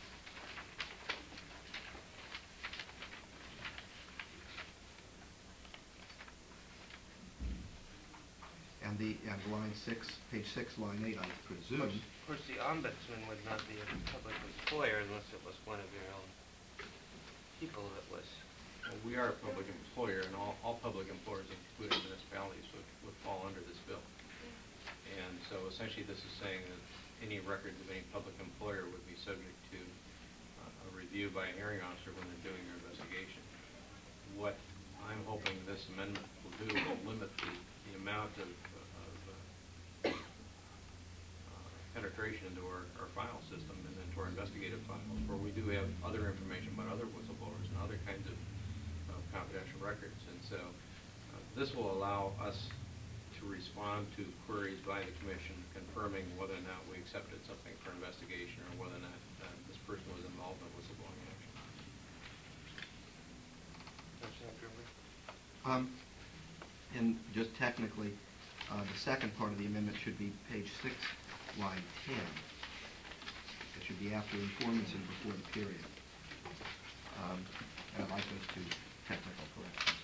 And line 6, page 6, line 8, I presume. Of course, the ombudsman would not be a public employer unless it was one of your own people that was. Well, we are a public employer, and all public employers, including municipalities, would fall under this bill. And so essentially this is saying that any records of any public employer would be subject to a review by a hearing officer when they're doing their investigation. What I'm hoping this amendment will do will limit the amount of penetration into our file system and into our investigative files, where we do have other information about other whistleblowers and other kinds of confidential records. And so this will allow us to respond to queries by the commission confirming whether or not we accepted something for investigation or whether or not this person was involved in whistleblowing action. Representative Gruber? And just technically, the second part of the amendment should be page 6, line 10. It should be after informants and before the period. And I'd like those two technical corrections.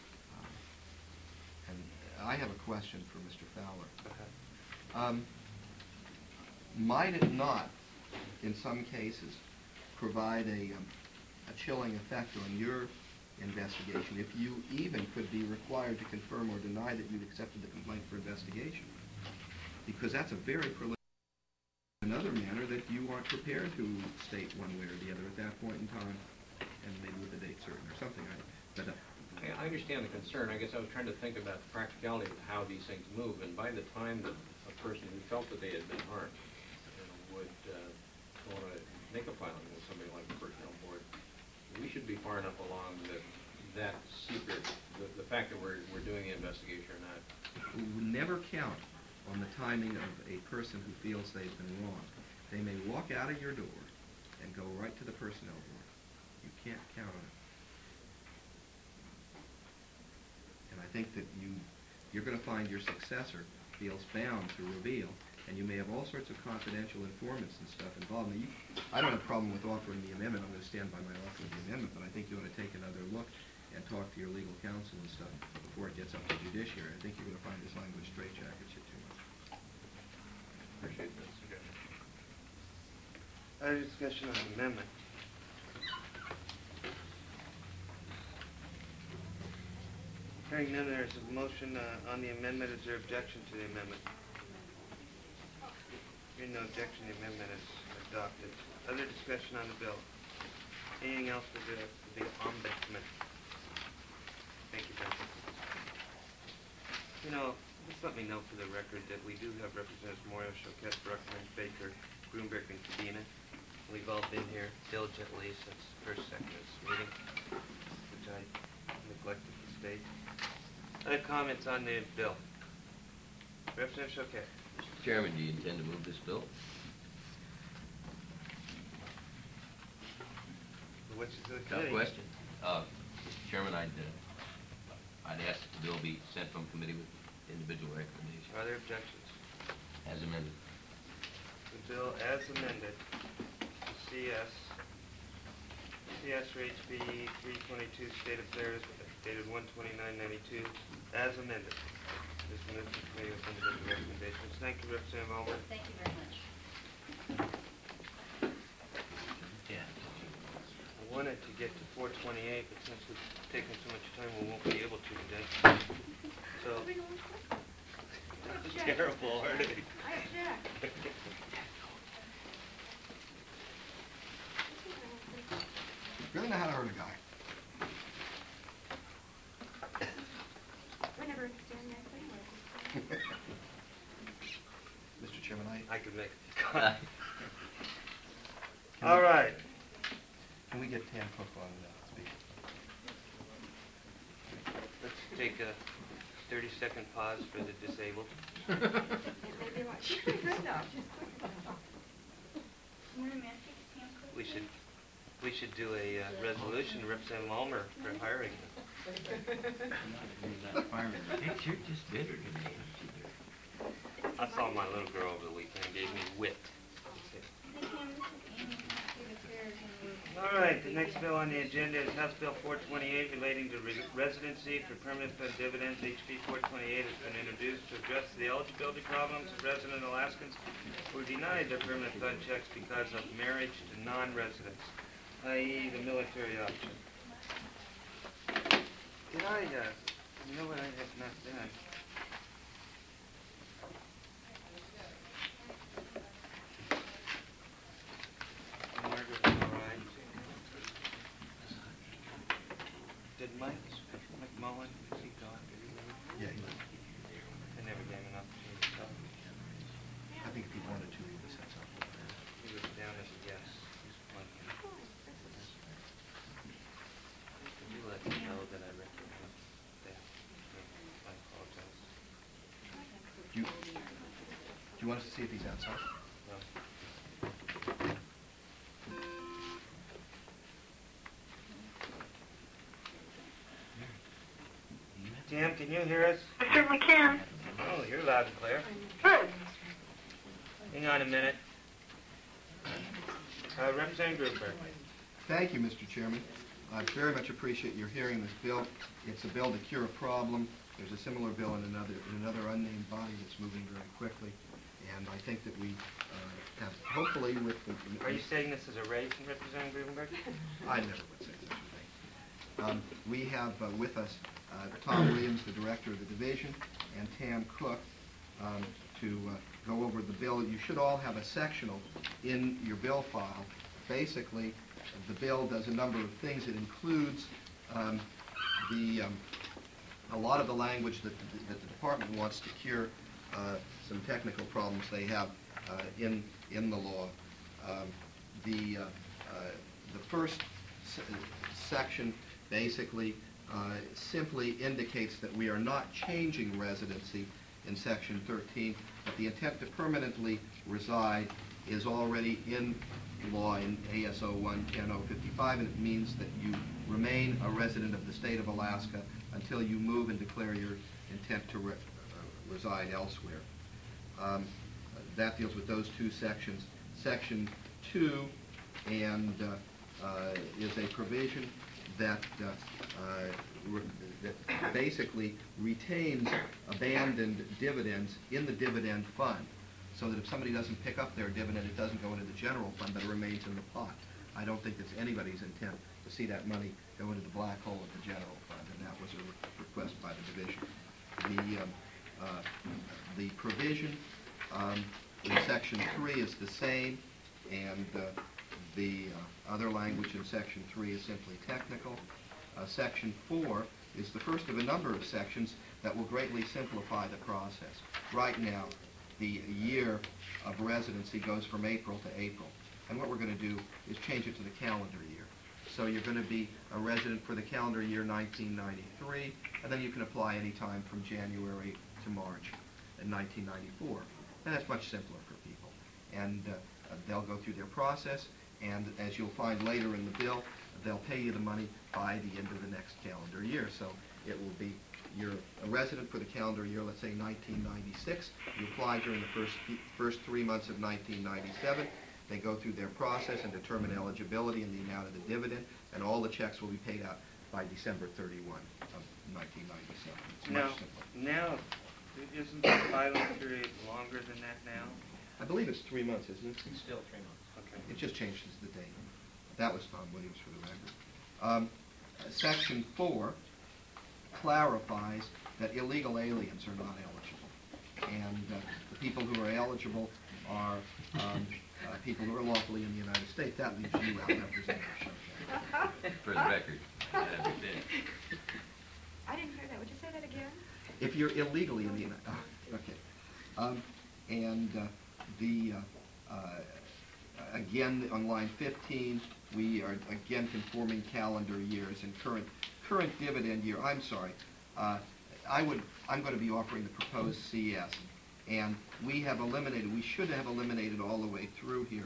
And I have a question for Mr. Fowler. Okay. Might it not, in some cases, provide a chilling effect on your investigation if you even could be required to confirm or deny that you'd accepted the complaint for investigation? Because that's a very preliminary, another manner that you aren't prepared to state one way or the other at that point in time, and maybe with a date certain or something. I understand the concern. I guess I was trying to think about the practicality of how these things move, and by the time that a person who felt that they had been harmed would want to make a filing with somebody like the Personnel Board, we should be far enough along that secret, the fact that we're doing the investigation or not. We would never count on the timing of a person who feels they've been wronged. They may walk out of your door and go right to the personnel board. You can't count on it. And I think that you're going to find your successor feels bound to reveal, and you may have all sorts of confidential informants and stuff involved. Now, I don't have a problem with offering the amendment. I'm going to stand by my offer of the amendment, but I think you ought to take another look and talk to your legal counsel and stuff before it gets up to judiciary. I think you're going to find this language straitjackets you too much. Appreciate that suggestion. Other discussion on the amendment. Hearing none, there is a motion on the amendment. Is there objection to the amendment? Hearing no objection, the amendment is adopted. Other discussion on the bill. Anything else for the ombudsman? Thank you, Benson. You know, just let me know for the record that we do have Representatives Morio, Choquette, Bruckman, Baker, Grunberg, and Cadena. We've all been here diligently since the first second of this meeting, which I neglected to state. Other comments on the bill? Representative Choquette. Mr. Chairman, do you intend to move this bill? Which is the Tough committee? question. Mr. Chairman, I'd ask that the bill be sent from committee with individual recommendations. Are there objections? As amended. The bill as amended, CS for HB 322, State Affairs, dated 1/29/92, as amended. Is moved to committee with individual recommendations. Thank you, Representative Almer. Thank you very much. Yeah. I wanted to get to 428, but since we've taken so much time, we won't be able to today. So, that was terrible, aren't it? I object. Really know how to hurt a guy. We never understand that language. Mr. Chairman, I could make a comment. All right. can we get Tam Cook on speaker? Let's take a 30-second pause for the disabled. She's pretty good though. She's quick. We should do a resolution, Representative Ulmer, for hiring him. You're just bitter today, aren't you? I saw my little girl over the weekend, gave me wit. All right, the next bill on the agenda is House Bill 428 relating to residency for permanent fund dividends. HB 428 has been introduced to address the eligibility problems of resident Alaskans who are denied their permanent fund checks because of marriage to non-residents, i.e. the military option. Did I, you know what I have not done? Margaret, all right. Did Mike McMullen, is he gone? Did he leave? Yeah, he would. I never gave him an opportunity to talk. I think if he wanted to, he would have said something. He was down as a yes. He's plenty. Could you let him know that I recognize that? I apologize. Do you want us to see if he's outside? No. Tim, can you hear us? I certainly can. Oh, you're loud and clear. Good. Hang on a minute. Representative Gruber. Thank you, Mr. Chairman. I very much appreciate your hearing this bill. It's a bill to cure a problem. There's a similar bill in another unnamed body that's moving very quickly, and I think that we have, hopefully, with the... Are you saying this is a race, Representative Grubenberg? I never would say such a thing. We have with us Tom Williams, the director of the division, and Tam Cook to go over the bill. You should all have a sectional in your bill file. Basically, the bill does a number of things. It includes a lot of the language that the department wants to cure some technical problems they have in the law. The first section basically simply indicates that we are not changing residency in Section 13, but the intent to permanently reside is already in law in ASO 110-055, and it means that you remain a resident of the state of Alaska until you move and declare your intent to reside elsewhere. That deals with those two sections. Section 2 and is a provision that that basically retains abandoned dividends in the dividend fund, so that if somebody doesn't pick up their dividend, it doesn't go into the general fund, but it remains in the pot. I don't think it's anybody's intent to see that money go into the black hole of the general fund, and that was a request by the division. The provision in Section 3 is the same, and the other language in Section 3 is simply technical. Section 4 is the first of a number of sections that will greatly simplify the process. Right now, the year of residency goes from April to April, and what we're going to do is change it to the calendar year. So you're going to be a resident for the calendar year 1993, and then you can apply any time from January to March in 1994. And that's much simpler for people. And they'll go through their process, and as you'll find later in the bill, they'll pay you the money by the end of the next calendar year. So it will be, you're a resident for the calendar year, let's say 1996. You apply during the first 3 months of 1997. They go through their process and determine eligibility and the amount of the dividend, and all the checks will be paid out by December 31 of 1997. It's much simpler. Now, isn't the filing period longer than that now? I believe it's 3 months, isn't it? It's still 3 months. Okay. It just changes the date. That was Tom Williams for the record. Section 4 clarifies that illegal aliens are not eligible. And the people who are eligible are people who are lawfully in the United States. That leaves you out, Representative Showcase. For the record. I didn't hear that. Would you say that again? If you're illegally in the United States. Again, on line 15, we are again conforming calendar years and current dividend year. I'm sorry. I'm going to be offering the proposed CS, and we should have eliminated all the way through here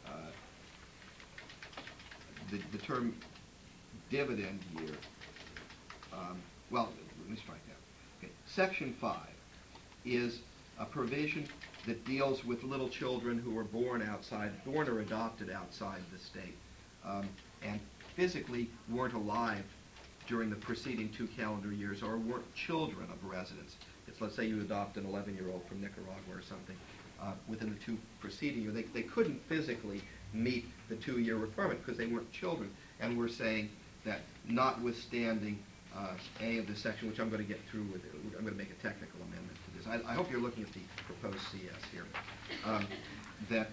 the term dividend year. Well, let me strike that. Okay. Section 5 is a provision that deals with little children who are born or adopted outside the state, and physically weren't alive during the preceding 2 calendar years, or weren't children of residents. It's, let's say you adopt an 11-year-old from Nicaragua or something, within the 2 preceding years. They couldn't physically meet the 2-year requirement because they weren't children. And we're saying that notwithstanding A of this section, which I'm going to get through with, I'm going to make a technical amendment to this. I hope you're looking at the proposed CS here. That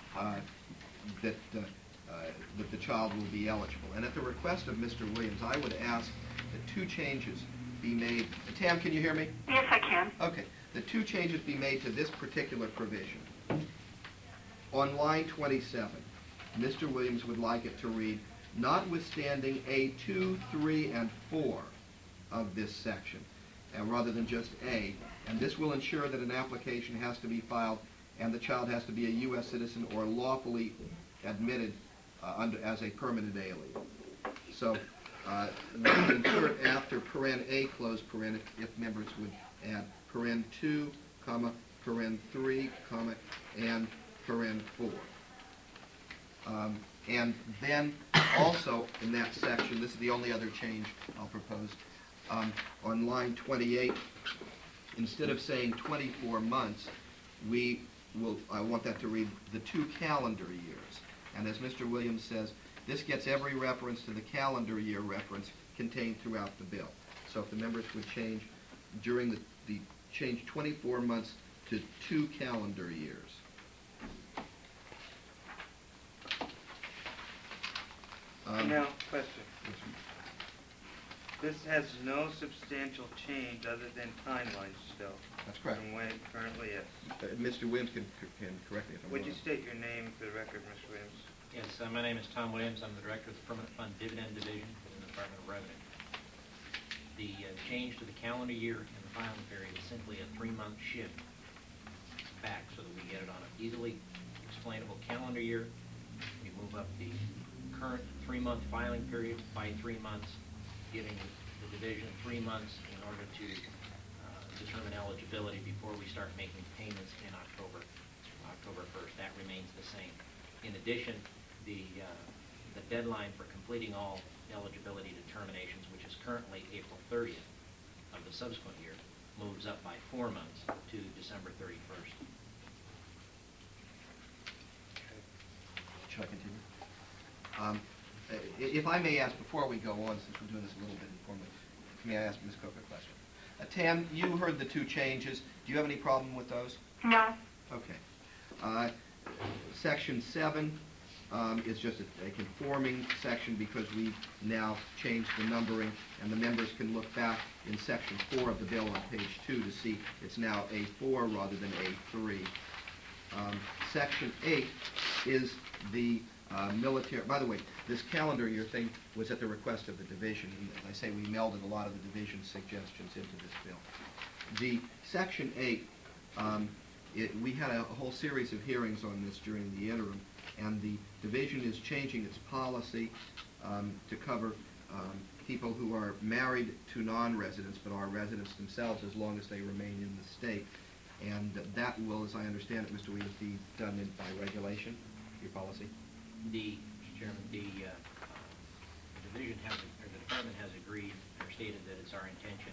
the child will be eligible. And at the request of Mr. Williams, I would ask that 2 changes be made. Tam, can you hear me? Yes, I can. Okay. The 2 changes be made to this particular provision. On line 27, Mr. Williams would like it to read, notwithstanding A 2, 3, and 4 of this section, rather than just A, and this will ensure that an application has to be filed and the child has to be a U.S. citizen or lawfully admitted as a permanent alien. So we insert after paren A, close paren, if members would add paren 2, comma, paren 3, comma, and paren 4. And then also in that section, this is the only other change I'll propose, on line 28, instead of saying 24 months, I want that to read the 2 calendar years. And as Mr. Williams says, this gets every reference to the calendar year reference contained throughout the bill. So if the members would change during change 24 months to 2 calendar years. Now, question. This has no substantial change other than timeline still. That's correct. From when it currently is. Mr. Williams can correct me if I'm wrong. Would you state your name for the record, Mr. Williams? Yes, my name is Tom Williams. I'm the Director of the Permanent Fund Dividend Division within the Department of Revenue. The change to the calendar year in the filing period is simply a 3-month shift back so that we get it on an easily explainable calendar year. We we move up the current 3-month filing period by 3 months, giving the division 3 months in order to determine eligibility before we start making payments in October 1st. That remains the same. In addition, the deadline for completing all eligibility determinations, which is currently April 30th of the subsequent year, moves up by 4 months to December 31st. Should I continue? If I may ask, before we go on, since we're doing this a little bit informally, may I ask Ms. Cook a question? Tam, you heard the 2 changes. Do you have any problem with those? No. Okay. Section 7 is just a conforming section because we've now changed the numbering, and the members can look back in Section 4 of the bill on page 2 to see it's now A4 rather than A3. Section 8 is the military. By the way, this calendar year thing was at the request of the division. And as I say, we melded a lot of the division suggestions into this bill. The Section 8, we had a whole series of hearings on this during the interim, and the division is changing its policy to cover people who are married to non-residents but are residents themselves as long as they remain in the state. And that will, as I understand it, Mr. Williams, be done by regulation, your policy? Mr. Chairman, the division has, or the department has agreed or stated that it's our intention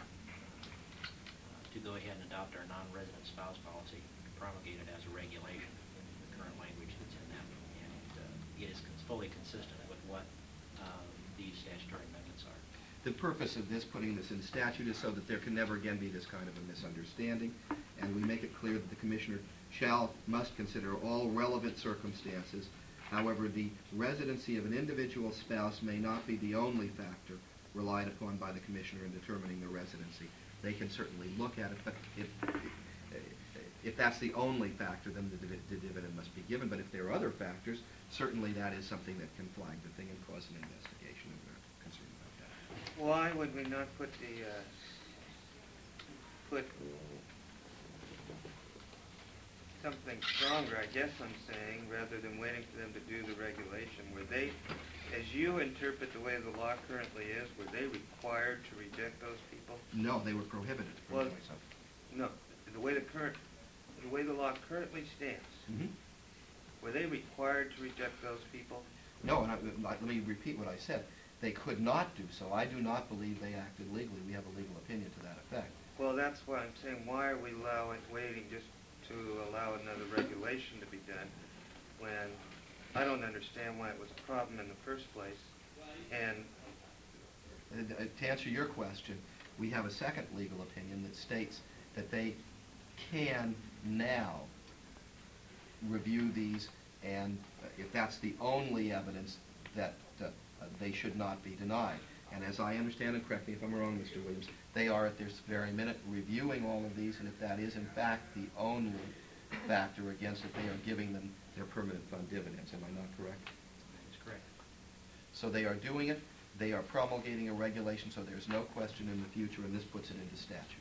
to go ahead and adopt our non-resident spouse policy, promulgate it as a regulation in the current language that's in that, and it is fully consistent with what these statutory amendments are. The purpose of this, putting this in statute, is so that there can never again be this kind of a misunderstanding, and we make it clear that the commissioner must consider all relevant circumstances. However, the residency of an individual spouse may not be the only factor relied upon by the commissioner in determining the residency. They can certainly look at it, but if that's the only factor, then the dividend must be given. But if there are other factors, certainly that is something that can flag the thing and cause an investigation, and we're concerned about that. Why would we not put something stronger, I guess I'm saying, rather than waiting for them to do the regulation? Were they, as you interpret the way the law currently is, were they required to reject those people? No, they were prohibited from Well, doing so. No, the way the law currently stands, Mhm. were they required to reject those people? No, and let me repeat what I said. They could not do so. I do not believe they acted legally. We have a legal opinion to that effect. Well, that's why I'm saying, why are we waiting just to allow another regulation to be done when I don't understand why it was a problem in the first place? And To answer your question, we have a second legal opinion that states that they can now review these, and if that's the only evidence, that they should not be denied. And as I understand it, correct me if I'm wrong, Mr. Williams, they are at this very minute reviewing all of these, and if that is in fact the only factor against it, they are giving them their permanent fund dividends. Am I not correct? That's correct. So they are doing it, they are promulgating a regulation, so there's no question in the future, and this puts it into statute.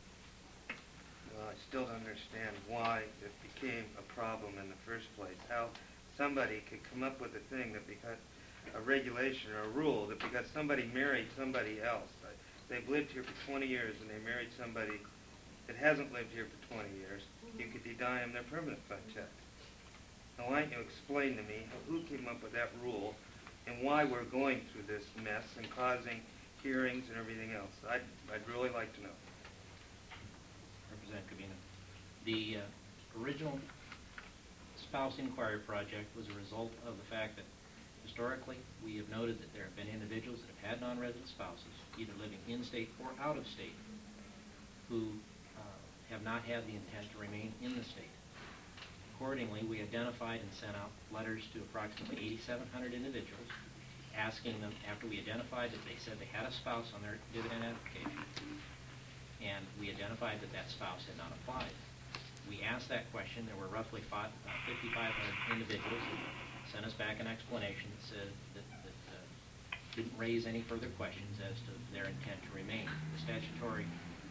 well, I still don't understand why it became a problem in the first place. How somebody could come up with a thing that because a regulation or a rule that because somebody married somebody else, they've lived here for 20 years and they married somebody that hasn't lived here for 20 years, you could deny them their permanent fund check. Now, why don't you explain to me who came up with that rule and why we're going through this mess and causing hearings and everything else? I'd really like to know. Representative Covina. The original spouse inquiry project was a result of the fact that historically we have noted that there have been individuals that have had non-resident spouses, either living in-state or out of state, who have not had the intent to remain in the state. Accordingly, we identified and sent out letters to approximately 8,700 individuals, asking them, after we identified that they said they had a spouse on their dividend application, and we identified that that spouse had not applied. We asked that question. There were roughly 5,500 individuals who sent us back an explanation that said that didn't raise any further questions as to their intent to remain. The statutorily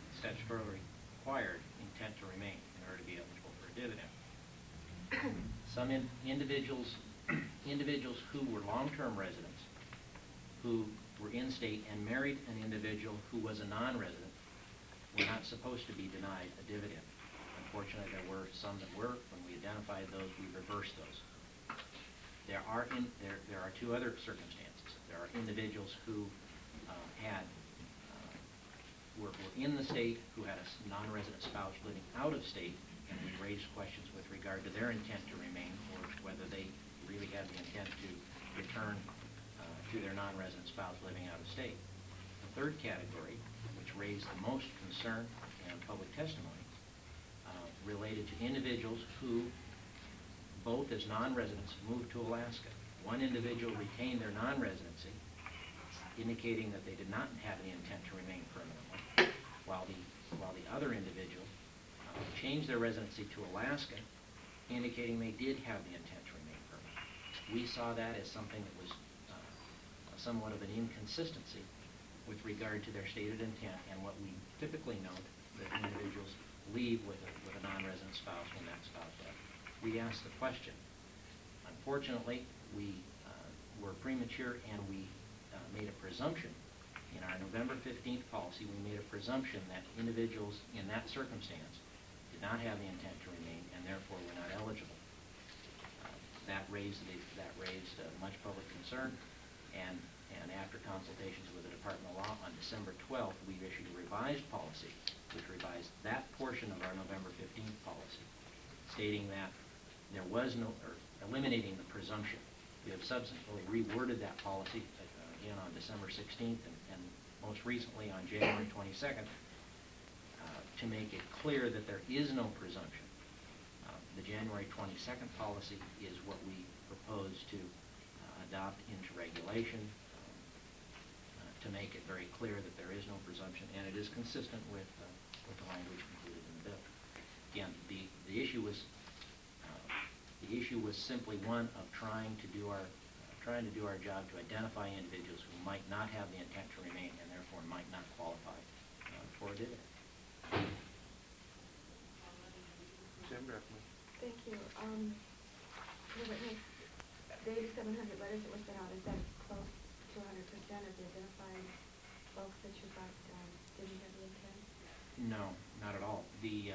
required intent to remain in order to be eligible for a dividend. Some individuals individuals who were long-term residents, who were in-state and married an individual who was a non-resident, were not supposed to be denied a dividend. Unfortunately, there were some that were. When we identified those, we reversed those. There are two other circumstances. There are individuals who were in the state, who had a non-resident spouse living out of state, and we raised questions with regard to their intent to remain, or whether they really had the intent to return to their non-resident spouse living out of state. The third category, which raised the most concern in public testimony, related to individuals who, both as non-residents, moved to Alaska. One individual retained their non-residency, indicating that they did not have the intent to remain permanently, while the other individual changed their residency to Alaska, indicating they did have the intent to remain permanent. We saw that as something that was somewhat of an inconsistency with regard to their stated intent and what we typically note that individuals leave with a non-resident spouse when that spouse left. We asked the question. Unfortunately, we were premature and we made a presumption. In our November 15th policy, we made a presumption that individuals in that circumstance did not have the intent to remain and therefore were not eligible. That raised much public concern, and after consultations with the Department of Law on December 12th, we issued a revised policy, which revised that portion of our November 15th policy, stating that there was no, or eliminating the presumption. We have subsequently reworded that policy again on December 16th and most recently on January 22nd to make it clear that there is no presumption. The January 22nd policy is what we propose to adopt into regulation to make it very clear that there is no presumption, and it is consistent with the language included in the bill. Again, the issue was simply one of trying to do our job to identify individuals who might not have the intent to remain and therefore might not qualify for a dividend. Jim Breckman. Thank you. The 8,700 letters that were sent out, is that close to 100% of the identified folks that you thought didn't have the intent? No, not at all. The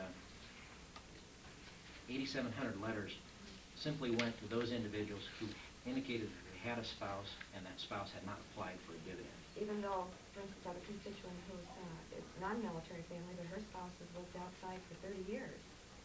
8,700 letters simply went to those individuals who indicated that they had a spouse and that spouse had not applied for a dividend. Even though, for instance, I have a constituent who's non-military family, but her spouse has lived outside for 30 years.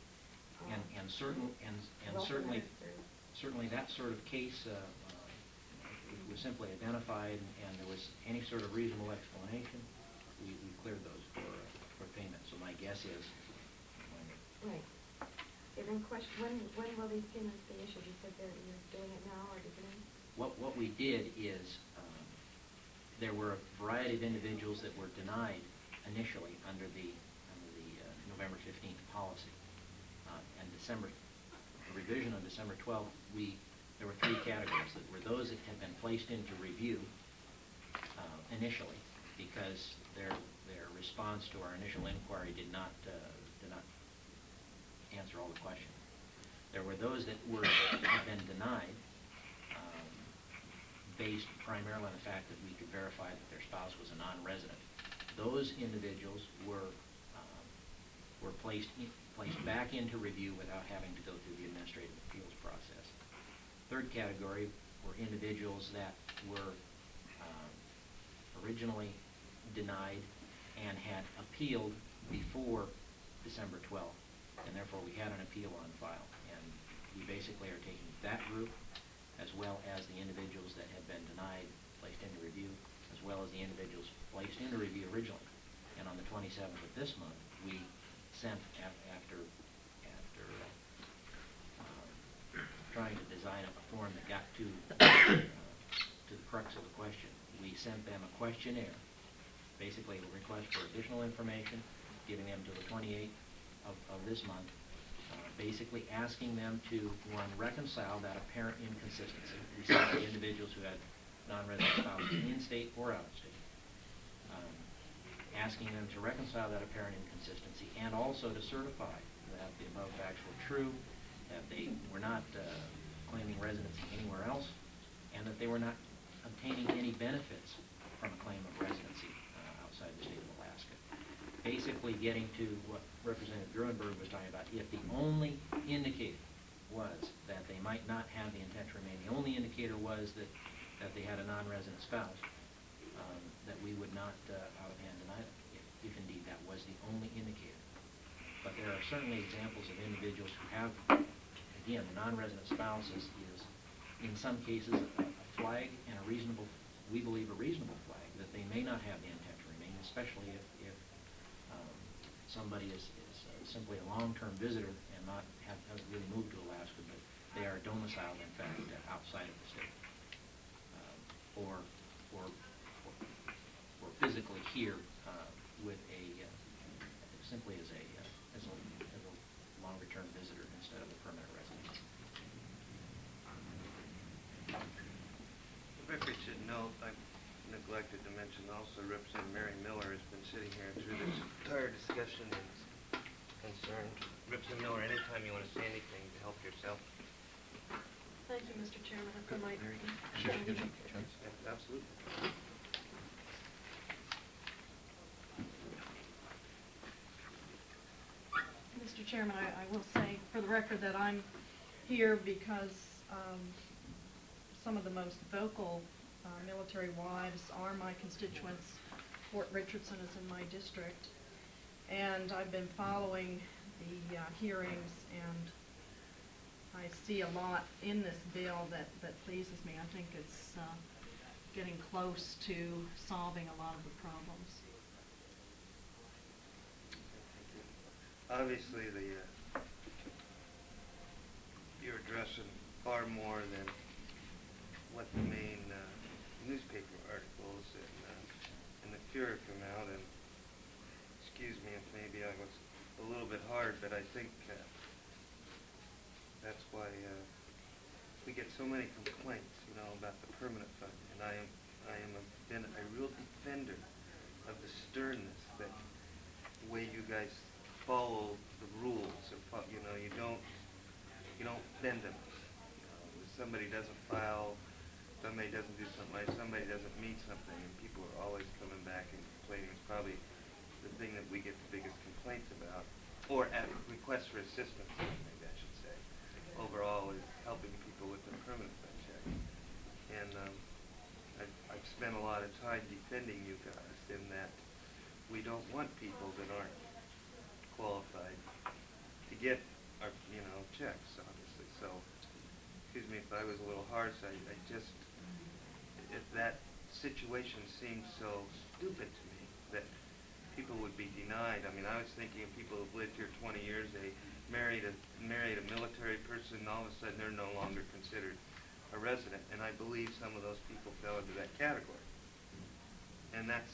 Certainly that sort of case was simply identified, and there was any sort of reasonable explanation, we cleared those for payment. So my guess is. Right. And then question, when will these payments be issued? You said that you're doing it now or beginning? What we did is there were a variety of individuals that were denied initially under the November 15th policy. And the revision on December 12th, there were three categories. That were those that had been placed into review initially because their response to our initial inquiry did not answer all the questions. There were those that had been denied based primarily on the fact that we could verify that their spouse was a non-resident. Those individuals were placed back into review without having to go through the administrative appeals process. Third category were individuals that were originally denied and had appealed before December 12th, and therefore we had an appeal on file. And we basically are taking that group, as well as the individuals that had been denied, placed into review, as well as the individuals placed into review originally. And on the 27th of this month, we sent, after trying to design up a form that got to the crux of the question, we sent them a questionnaire, basically a request for additional information, giving them to the 28th of this month, basically asking them to, one, reconcile that apparent inconsistency. We sent the individuals who had non-resident spouses in-state or out-of-state, asking them to reconcile that apparent inconsistency and also to certify that the above facts were true, that they were not claiming residency anywhere else, and that they were not obtaining any benefits from a claim of residency outside the state of Alaska. Basically getting to what Representative Gruenberg was talking about, if the only indicator was that they might not have the intent to remain, the only indicator was that they had a non-resident spouse, that we would not out of hand deny them, if indeed that was the only indicator. But there are certainly examples of individuals who have, again, the non-resident spouse is in some cases a flag, and we believe a reasonable flag, that they may not have the intent to remain, especially if somebody is simply a long-term visitor and hasn't really moved to Alaska, but they are domiciled, in fact, outside of the state, or physically here with simply as a longer-term visitor instead of a permanent resident. The record should note, I neglected to mention also, Representative Mary Miller has been sitting here through this entire discussion and is concerned. Representative Miller, anytime you want to say anything to help yourself. Thank you, Mr. Chairman. If I might. Yeah, absolutely. Mr. Chairman, I will say for the record that I'm here because some of the most vocal military wives are my constituents. Fort Richardson is in my district, and I've been following the hearings, and I see a lot in this bill that pleases me. I think it's getting close to solving a lot of the problems. Obviously, you're addressing far more than what the main newspaper articles and the Fuhrer come out, and excuse me if maybe I was a little bit hard, but I think that's why we get so many complaints, about the permanent fund, and I am been a real defender of the sternness, that the way you guys follow the rules, or you don't bend them. If somebody doesn't file, somebody doesn't do something right, somebody doesn't meet something, and people are always coming back and complaining. It's probably the thing that we get the biggest complaints about, or at requests for assistance, maybe I should say, overall, is helping people with the permanent fund check. And I've spent a lot of time defending you guys in that we don't want people that aren't qualified to get our, checks, obviously. So, excuse me if I was a little harsh. If that situation seems so stupid to me that people would be denied. I mean, I was thinking of people who've lived here 20 years. They married a military person, and all of a sudden they're no longer considered a resident. And I believe some of those people fell into that category. And I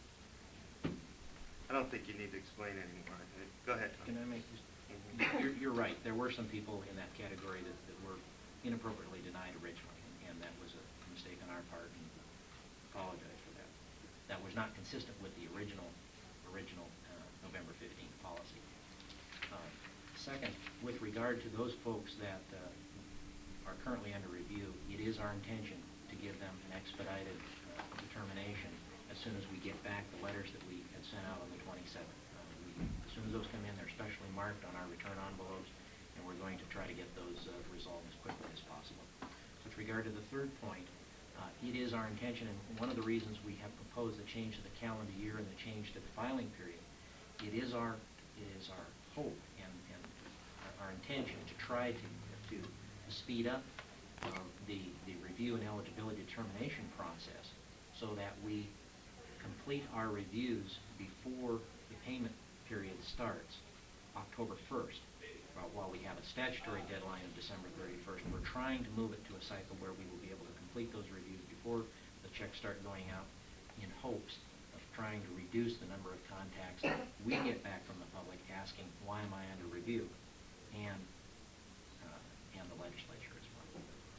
don't think you need to explain anymore. Go ahead, Tom. Can I make this? You're right. There were some people in that category that were inappropriately denied originally, and that was a mistake on our part, and apologize for that. That was not consistent with the original November 15th policy. Second, with regard to those folks that are currently under review, it is our intention to give them an expedited determination as soon as we get back the letters that we had sent out on the 27th. As soon as those come in, they're specially marked on our return envelopes, and we're going to try to get those resolved as quickly as possible. With regard to the third point, it is our intention, and one of the reasons we have proposed the change to the calendar year and the change to the filing period, it is our hope and our intention to try to speed up the review and eligibility determination process so that we complete our reviews before the payment period starts, October 1st. While we have a statutory deadline of December 31st, we're trying to move it to a cycle where we will be able to complete those reviews before the checks start going out, in hopes of trying to reduce the number of contacts we get back from the public asking, why am I under review, and the legislature as well.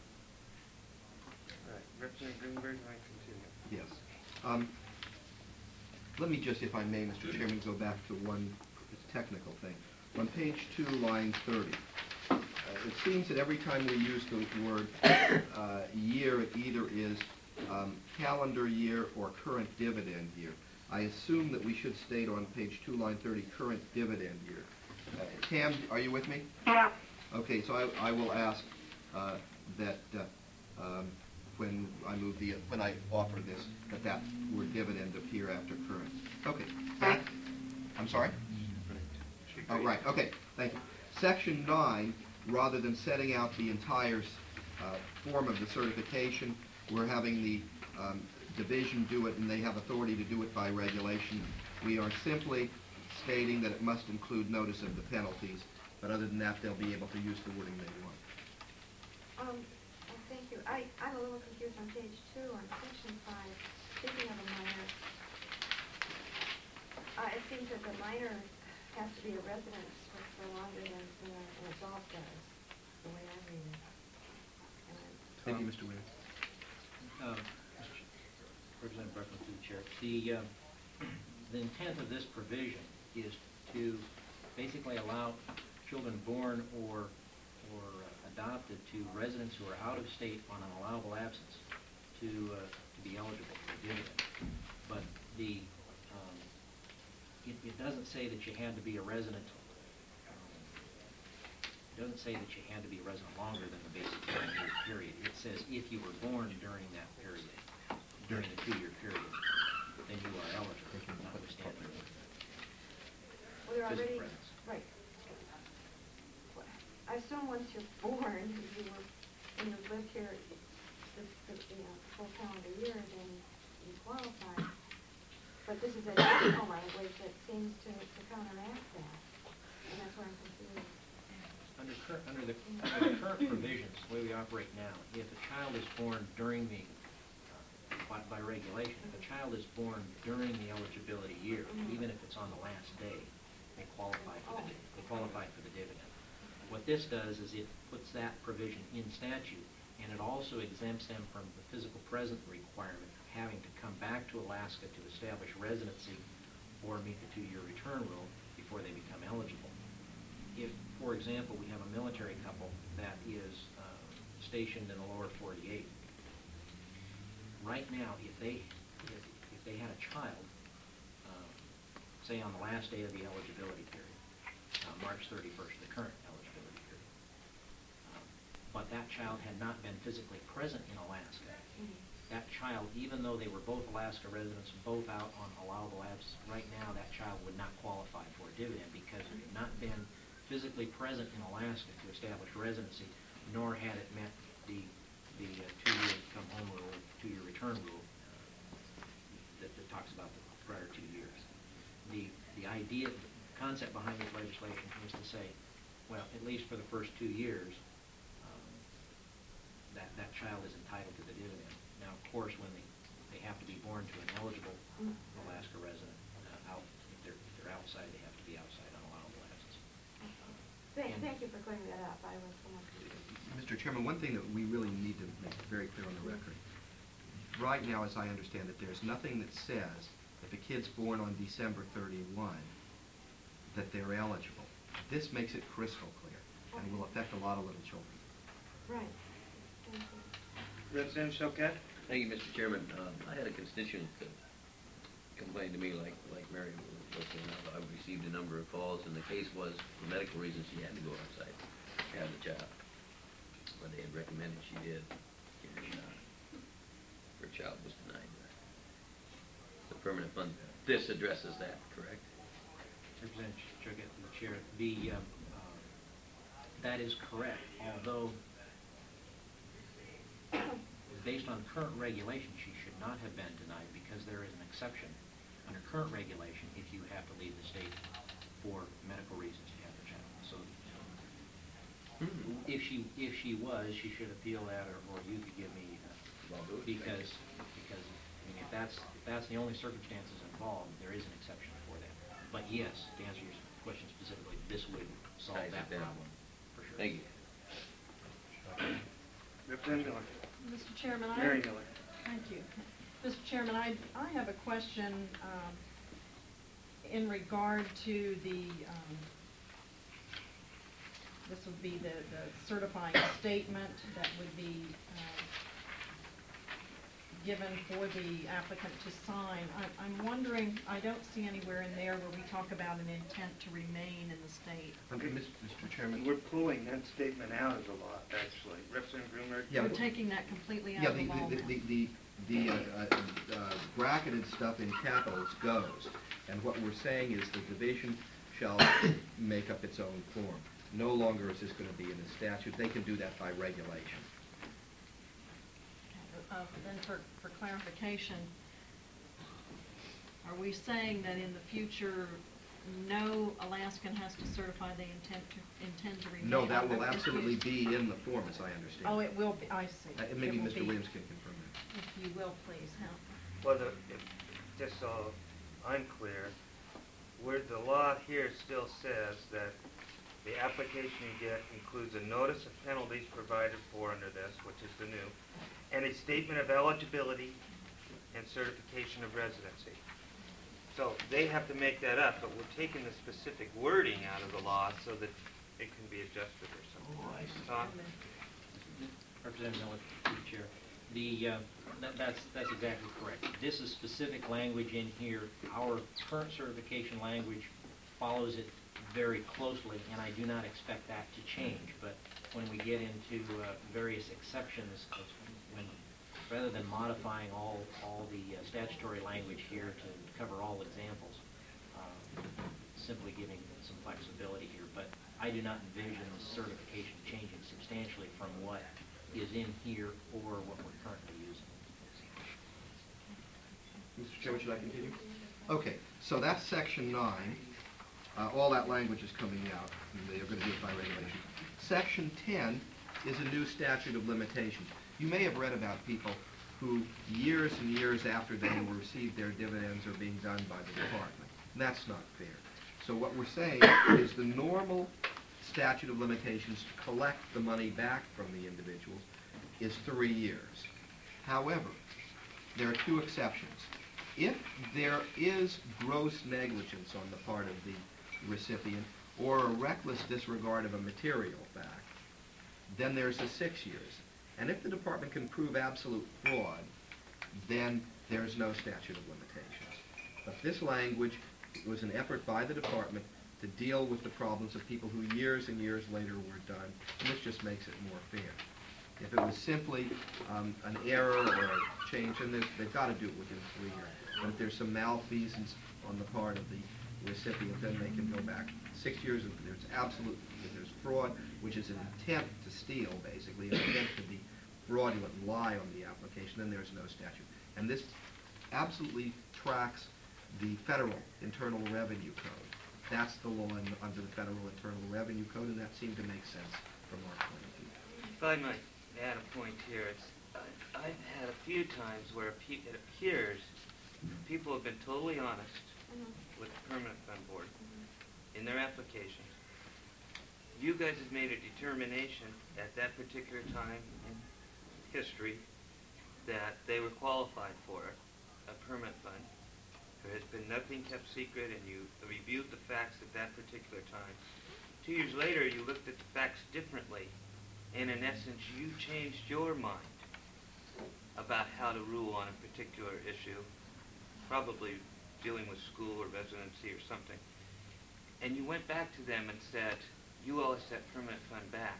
All right, Representative Gruenberg, you might continue. Yes. Let me just, if I may, Mr. Chairman, go back to one technical thing. On page 2, line 30, it seems that every time we use the word year, it either is calendar year or current dividend year. I assume that we should state on page 2, line 30, current dividend year. Tam, are you with me? Yeah. Okay, so I will ask that when I offer this, that word dividend appear after current. Okay. Pat? I'm sorry? Oh, right, okay, thank you. Section 9, rather than setting out the entire form of the certification, we're having the division do it, and they have authority to do it by regulation. We are simply stating that it must include notice of the penalties, but other than that, they'll be able to use the wording they want. Thank you. I'm a little confused on page 2, on section 5, speaking of a minor. It seems that the minor has to be a resident for longer than an adult does, the way I read it. Thank you, Mr. Williams. Representative Bruckman through the chair. The intent of this provision is to basically allow children born or adopted to residents who are out of state on an allowable absence to be eligible for a dividend. But it doesn't say that you had to be a resident. It doesn't say that you had to be a resident longer than the basic 9-year period. It says if you were born during that period, during the 2-year period, then you are eligible, notwithstanding Well, they're physical already, presence. right. I assume once you're born, when you've lived here the full calendar year, then you qualify. But this is additional language that seems to counteract that, and that's where I'm confused. Under the current provisions, the way we operate now, if a child is born during the, by regulation, if a child is born during the eligibility year, even if it's on the last day, they qualify for the dividend. What this does is it puts that provision in statute, and it also exempts them from the physical present requirement of having to come back to Alaska to establish residency or meet the 2-year return rule before they become eligible. If, for example, we have a military couple that is stationed in the lower 48, right now, if they had a child, say on the last day of the eligibility period, March 31st, the current eligibility period, but that child had not been physically present in Alaska, that child, even though they were both Alaska residents, both out on allowable absence, right now that child would not qualify for a dividend because it had not been physically present in Alaska to establish residency, nor had it met the 2-year come home rule, 2-year return rule that talks about the prior 2 years. The idea, the concept behind this legislation is to say, well, at least for the first 2 years, that child is entitled to the dividend. Now, of course, when they have to be born to an eligible Alaska resident, if they're outside, they have to be outside on allowable absence. Thank you for clearing that up. I was somewhat confused. Mr. Chairman, one thing that we really need to make very clear on the record, right now, as I understand it, there's nothing that says if a kid's born on December 31 that they're eligible. This makes it crystal clear and will affect a lot of little children. Right. Thank you. Representative Choquette? Thank you, Mr. Chairman. I had a constituent that complained to me like Mary was saying. I received a number of calls, and the case was, for medical reasons, she had to go outside to have the child. But they had recommended she did, and her child was denied the permanent fund. This addresses that, correct? Representative Choquette to the chair. That is correct, although based on current regulation, she should not have been denied because there is an exception. Under current regulation, if you have to leave the state for medical reasons to have the child. So if she was, she should appeal that, or you could give me, because I mean, if that's the only circumstances involved, there is an exception for that. But yes, to answer your question specifically, this would solve that problem, for sure. Thank you. Representative Miller? Mr. Chairman, Mary Miller. Thank you. Mr. Chairman, I have a question in regard to this would be the certifying statement that would be given for the applicant to sign. I'm wondering, I don't see anywhere in there where we talk about an intent to remain in the state. Okay, Mr. Chairman. We're pulling that statement out of the law, actually. Representative Grunberg? Yeah, We're taking that completely out Yeah, of the law now. the bracketed stuff in capitals goes, and what we're saying is the division shall make up its own form. No longer is this going to be in the statute. They can do that by regulation. Then for clarification, are we saying that in the future, no Alaskan has to certify they intend to remain? No, that I'm will absolutely confused. be in the form, as I understand. Oh, it will be, I see. And maybe It will Mr. be- Williams can confirm that. If you will, please, Well, just so I'm clear, where the law here still says that the application you get includes a notice of penalties provided for under this, which is the new, and a statement of eligibility and certification of residency. So they have to make that up, but we're taking the specific wording out of the law so that it can be adjusted or something. Oh, I see. Tom? Representative Miller, through the chair. That's exactly correct. This is specific language in here. Our current certification language follows it very closely, and I do not expect that to change. But when we get into various exceptions, rather than modifying all the statutory language here to cover all examples, simply giving some flexibility here. But I do not envision the certification changing substantially from what is in here or what we're currently using. Mr. Chairman, should I continue? Okay, so that's section 9. All that language is coming out, and they are going to do it by regulation. Section 10 is a new statute of limitations. You may have read about people who, years and years after they received their dividends, are being done by the department. And that's not fair. So what we're saying is the normal statute of limitations to collect the money back from the individuals is 3 years. However, there are 2 exceptions. If there is gross negligence on the part of the recipient or a reckless disregard of a material fact, then there's a 6 years. And if the department can prove absolute fraud, then there's no statute of limitations. But this language was an effort by the department to deal with the problems of people who years and years later were done, and this just makes it more fair. If it was simply an error or a change, then they've got to do it within 3 years. But if there's some malfeasance on the part of the recipient, then they can go back 6 years. If there's fraud, which is an intent to steal, basically, an intent to be fraudulent and lie on the application, then there's no statute. And this absolutely tracks the federal Internal Revenue Code. That's the law under the Federal Internal Revenue Code, and that seemed to make sense from our point of view. If I might add a point here, I've had a few times where it appears people have been totally honest with the Permanent Fund Board in their applications. You guys have made a determination at that particular time in history that they were qualified for a permanent fund. There has been nothing kept secret, and you reviewed the facts at that particular time. 2 years later, you looked at the facts differently, and in essence, you changed your mind about how to rule on a particular issue, probably dealing with school or residency or something. And you went back to them and said, you owe us that permanent fund back.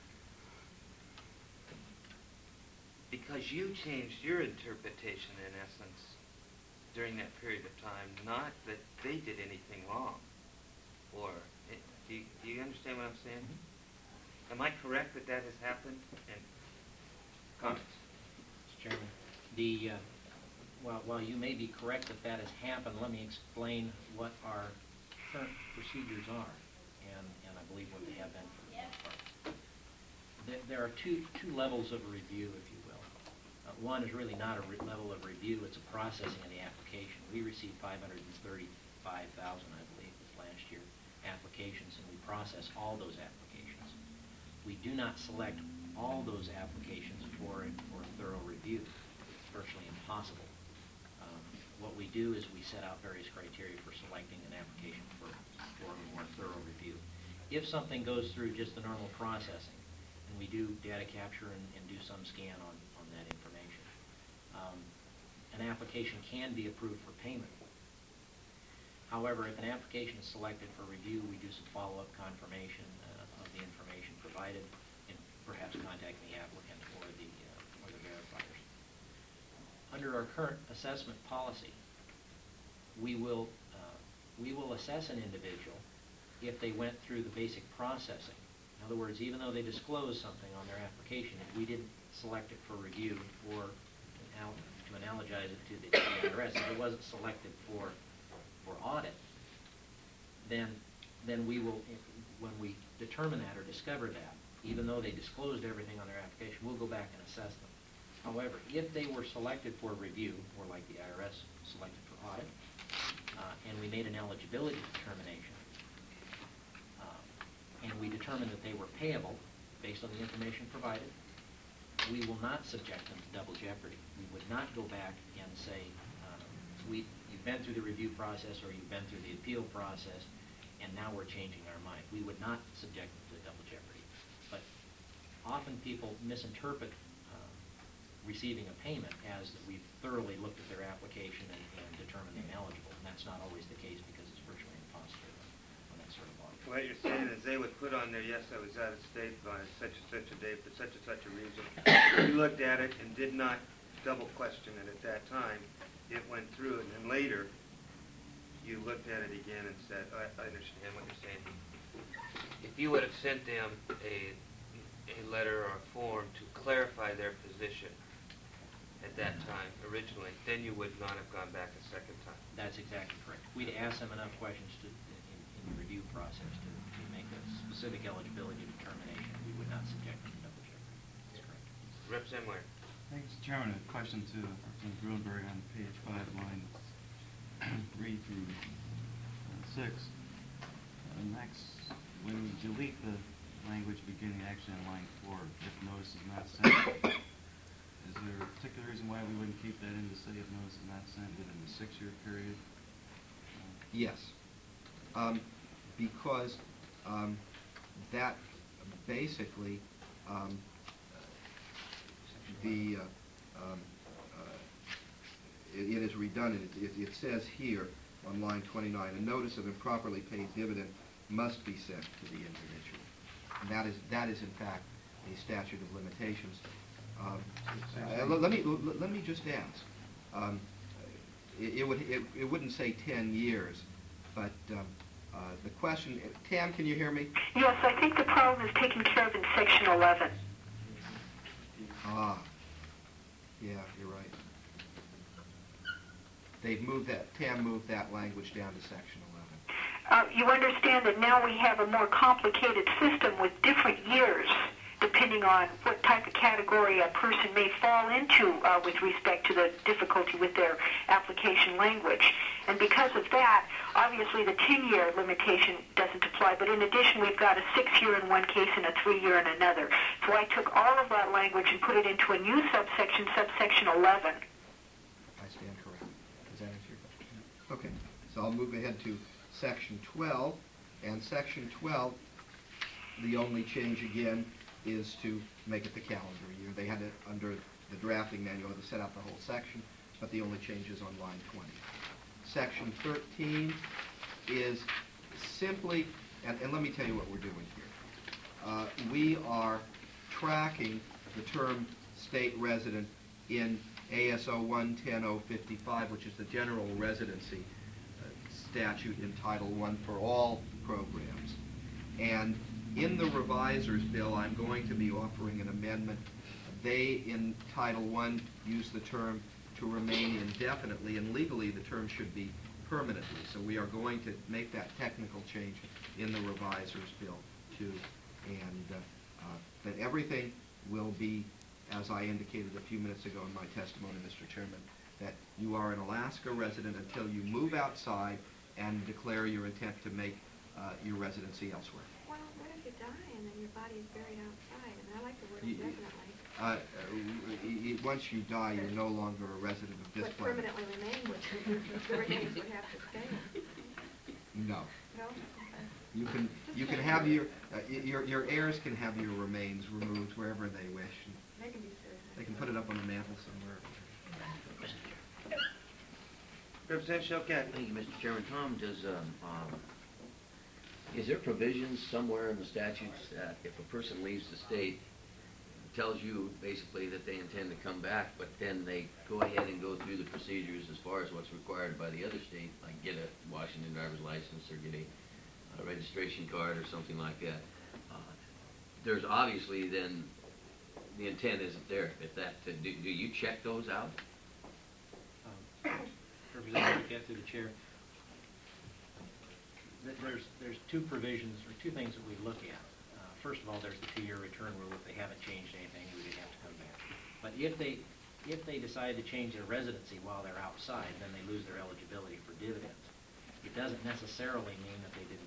Because you changed your interpretation, in essence, during that period of time, not that they did anything wrong. Or, do you understand what I'm saying? Am I correct that that has happened? And comments? Mr. Chairman, while you may be correct that that has happened, let me explain what our current procedures are, and I believe what they have been for the most part. There are two levels of review, if you will. One is really not a level of review, it's a processing of the application. We received 535,000, I believe, this last year, applications, and we process all those applications. We do not select all those applications for a thorough review. It's virtually impossible. What we do is we set out various criteria for selecting an application for a more thorough review. if something goes through just the normal processing, and we do data capture and do some scan on that information, an application can be approved for payment. However, if an application is selected for review, we do some follow-up confirmation of the information provided, and perhaps contacting the applicant or the verifiers. Under our current assessment policy, we will assess an individual if they went through the basic processing. In other words, even though they disclosed something on their application, if we didn't select it for review or to analogize it to the IRS, if it wasn't selected for audit, then we will, when we determine that or discover that, even though they disclosed everything on their application, we'll go back and assess them. However, if they were selected for review, or like the IRS selected for audit, and we made an eligibility determination, and we determined that they were payable based on the information provided, we will not subject them to double jeopardy. We would not go back and say, you've been through the review process or you've been through the appeal process, and now we're changing our mind. We would not subject them to double jeopardy. But often people misinterpret receiving a payment as that we've thoroughly looked at their application and determined them eligible, and that's not always the case because it's virtually impossible on that sort of audit. What you're saying is they would put on there, yes, I was out of state by such and such a date for such and such a reason. You looked at it and did not double question it at that time. It went through, and then later, you looked at it again and said, I understand what you're saying. If you would have sent them a letter or a form to clarify their position at that time originally, then you would not have gone back a second time. That's exactly correct. We'd ask them enough questions in the review process to make a specific eligibility determination. We would not subject them to double jeopardy. That's correct. Representative Moyer. Thanks, Mr. Chairman. A question to Representative Gruenberg on page 5, lines 3 through 6. Next, when we delete the language beginning actually on line 4, if notice is not sent, is there a particular reason why we wouldn't keep that in to say if notice is not sent within the 6-year period? Yes, because that basically it is redundant. It says here on line 29, a notice of improperly paid dividend must be sent to the individual. And that is in fact a statute of limitations. Let me just ask. It wouldn't say 10 years, but the question, Tam, can you hear me? Yes, I think the problem is taken care of in section 11. Ah, yeah, you're right. Tam moved that language down to section 11. You understand that now we have a more complicated system with different years, depending on what type of category a person may fall into with respect to the difficulty with their application language. And because of that, obviously the 10-year limitation doesn't apply, but in addition we've got a 6-year in one case and a 3-year in another. So I took all of that language and put it into a new subsection, subsection 11. I stand correct. Does that answer your question? Okay, so I'll move ahead to section 12, and section 12, the only change again is to make it the calendar year. They had it under the drafting manual to set out the whole section, but the only change is on line 20. Section 13 is simply, and let me tell you what we're doing here. We are tracking the term state resident in ASO 110055, which is the general residency statute in Title I for all programs. And in the reviser's bill, I'm going to be offering an amendment. They, in Title I, use the term to remain indefinitely, and legally the term should be permanently. So we are going to make that technical change in the reviser's bill too, and that everything will be, as I indicated a few minutes ago in my testimony, Mr. Chairman, that you are an Alaska resident until you move outside and declare your intent to make your residency elsewhere. Well, what if you die and then your body is buried outside? I mean, I like the word indefinitely. Once you die, you're no longer a resident of this But planet. permanently remain would, the remains would have to stay. No. No? You can have your heirs can have your remains removed wherever they wish. They can be served. They can put it up on the mantle somewhere. Representative Shellcat. Thank you, Mr. Chairman. Tom, is there provisions somewhere in the statutes that if a person leaves the state, tells you basically that they intend to come back, but then they go ahead and go through the procedures as far as what's required by the other state, like get a Washington driver's license or get a registration card or something like that? There's obviously then, the intent isn't there. If that, do you check those out? Representative Get through the chair. There's two provisions, or two things that we look at. First of all, there's the 2-year return rule. If they haven't changed anything, we would have to come back. But if they decide to change their residency while they're outside, then they lose their eligibility for dividends. It doesn't necessarily mean that they didn't.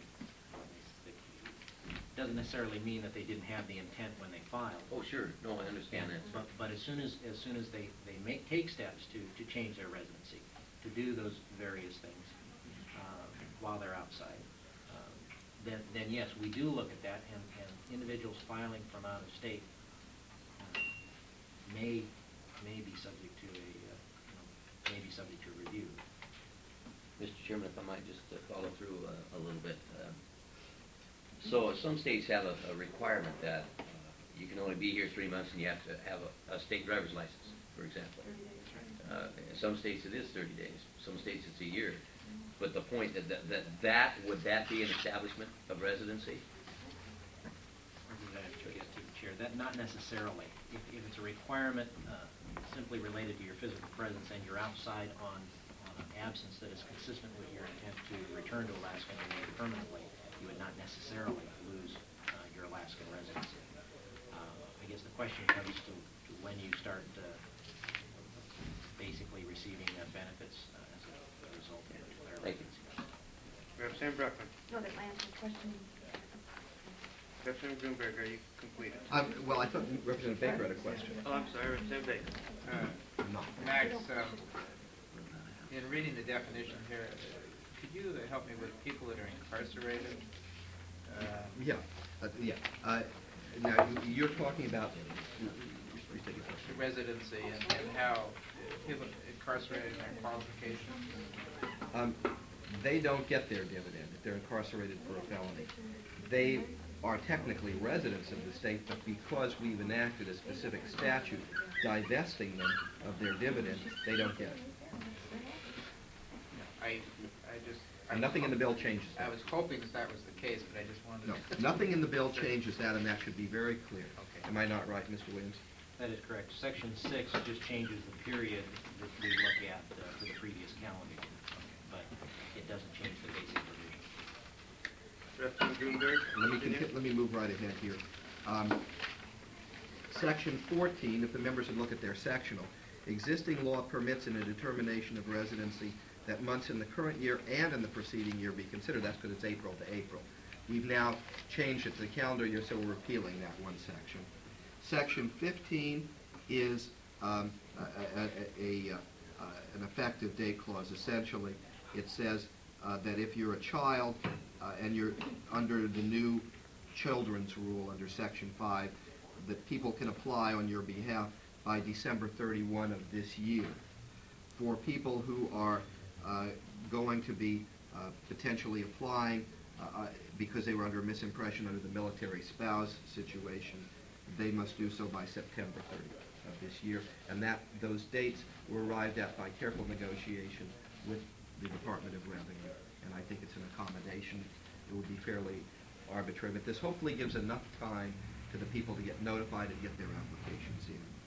It doesn't necessarily mean that they didn't have the intent when they filed. Oh, sure. No, I understand that. But as soon as they take steps to change their residency, to do those various things while they're outside, then yes, we do look at that, and individuals filing from out of state may be subject to review. Mr. Chairman, if I might just follow through a little bit. So some states have a requirement that you can only be here 3 months and you have to have a state driver's license, for example. In some states it is 30 days. Some states it's a year. But the point would that be an establishment of residency? Chair, that not necessarily. If it's a requirement simply related to your physical presence and you're outside on an absence that is consistent with your intent to return to Alaska and remain permanently, you would not necessarily lose your Alaskan residency. I guess the question comes to when you start basically receiving benefits as a result of your residency. Representative Bruckman. No, that answers the question. Representative Grunberg, are you completed? Well, I thought Representative Baker had a question. Oh, I'm sorry, Representative Baker. No. Max, in reading the definition here, could you help me with people that are incarcerated? Yeah. Now, you're talking about The residency and how people incarcerated and their qualifications. They don't get their dividend if they're incarcerated for a felony. They are technically residents of the state, but because we've enacted a specific statute divesting them of their dividend, they don't get it. And nothing in the bill changes that. I was hoping that was the case, but I just wanted to... No, nothing in the bill changes that, and that should be very clear. Okay. Am I not right, Mr. Williams? That is correct. Section 6 just changes the period that we look at for the previous calendar year, but it doesn't change the basic provision. Representative Grunberg. Let me move right ahead here. Section 14, if the members would look at their sectional, existing law permits in a determination of residency that months in the current year and in the preceding year be considered. That's because it's April to April. We've now changed it to the calendar year, so we're repealing that one section. Section 15 is an effective date clause. Essentially, it says that if you're a child and you're under the new children's rule under Section 5, that people can apply on your behalf by December 31 of this year. For people who are going to be potentially applying because they were under a misimpression under the military spouse situation, they must do so by September 30th of this year. And those dates were arrived at by careful negotiation with the Department of Revenue. And I think it's an accommodation. It would be fairly arbitrary, but this hopefully gives enough time to the people to get notified and get their applications in.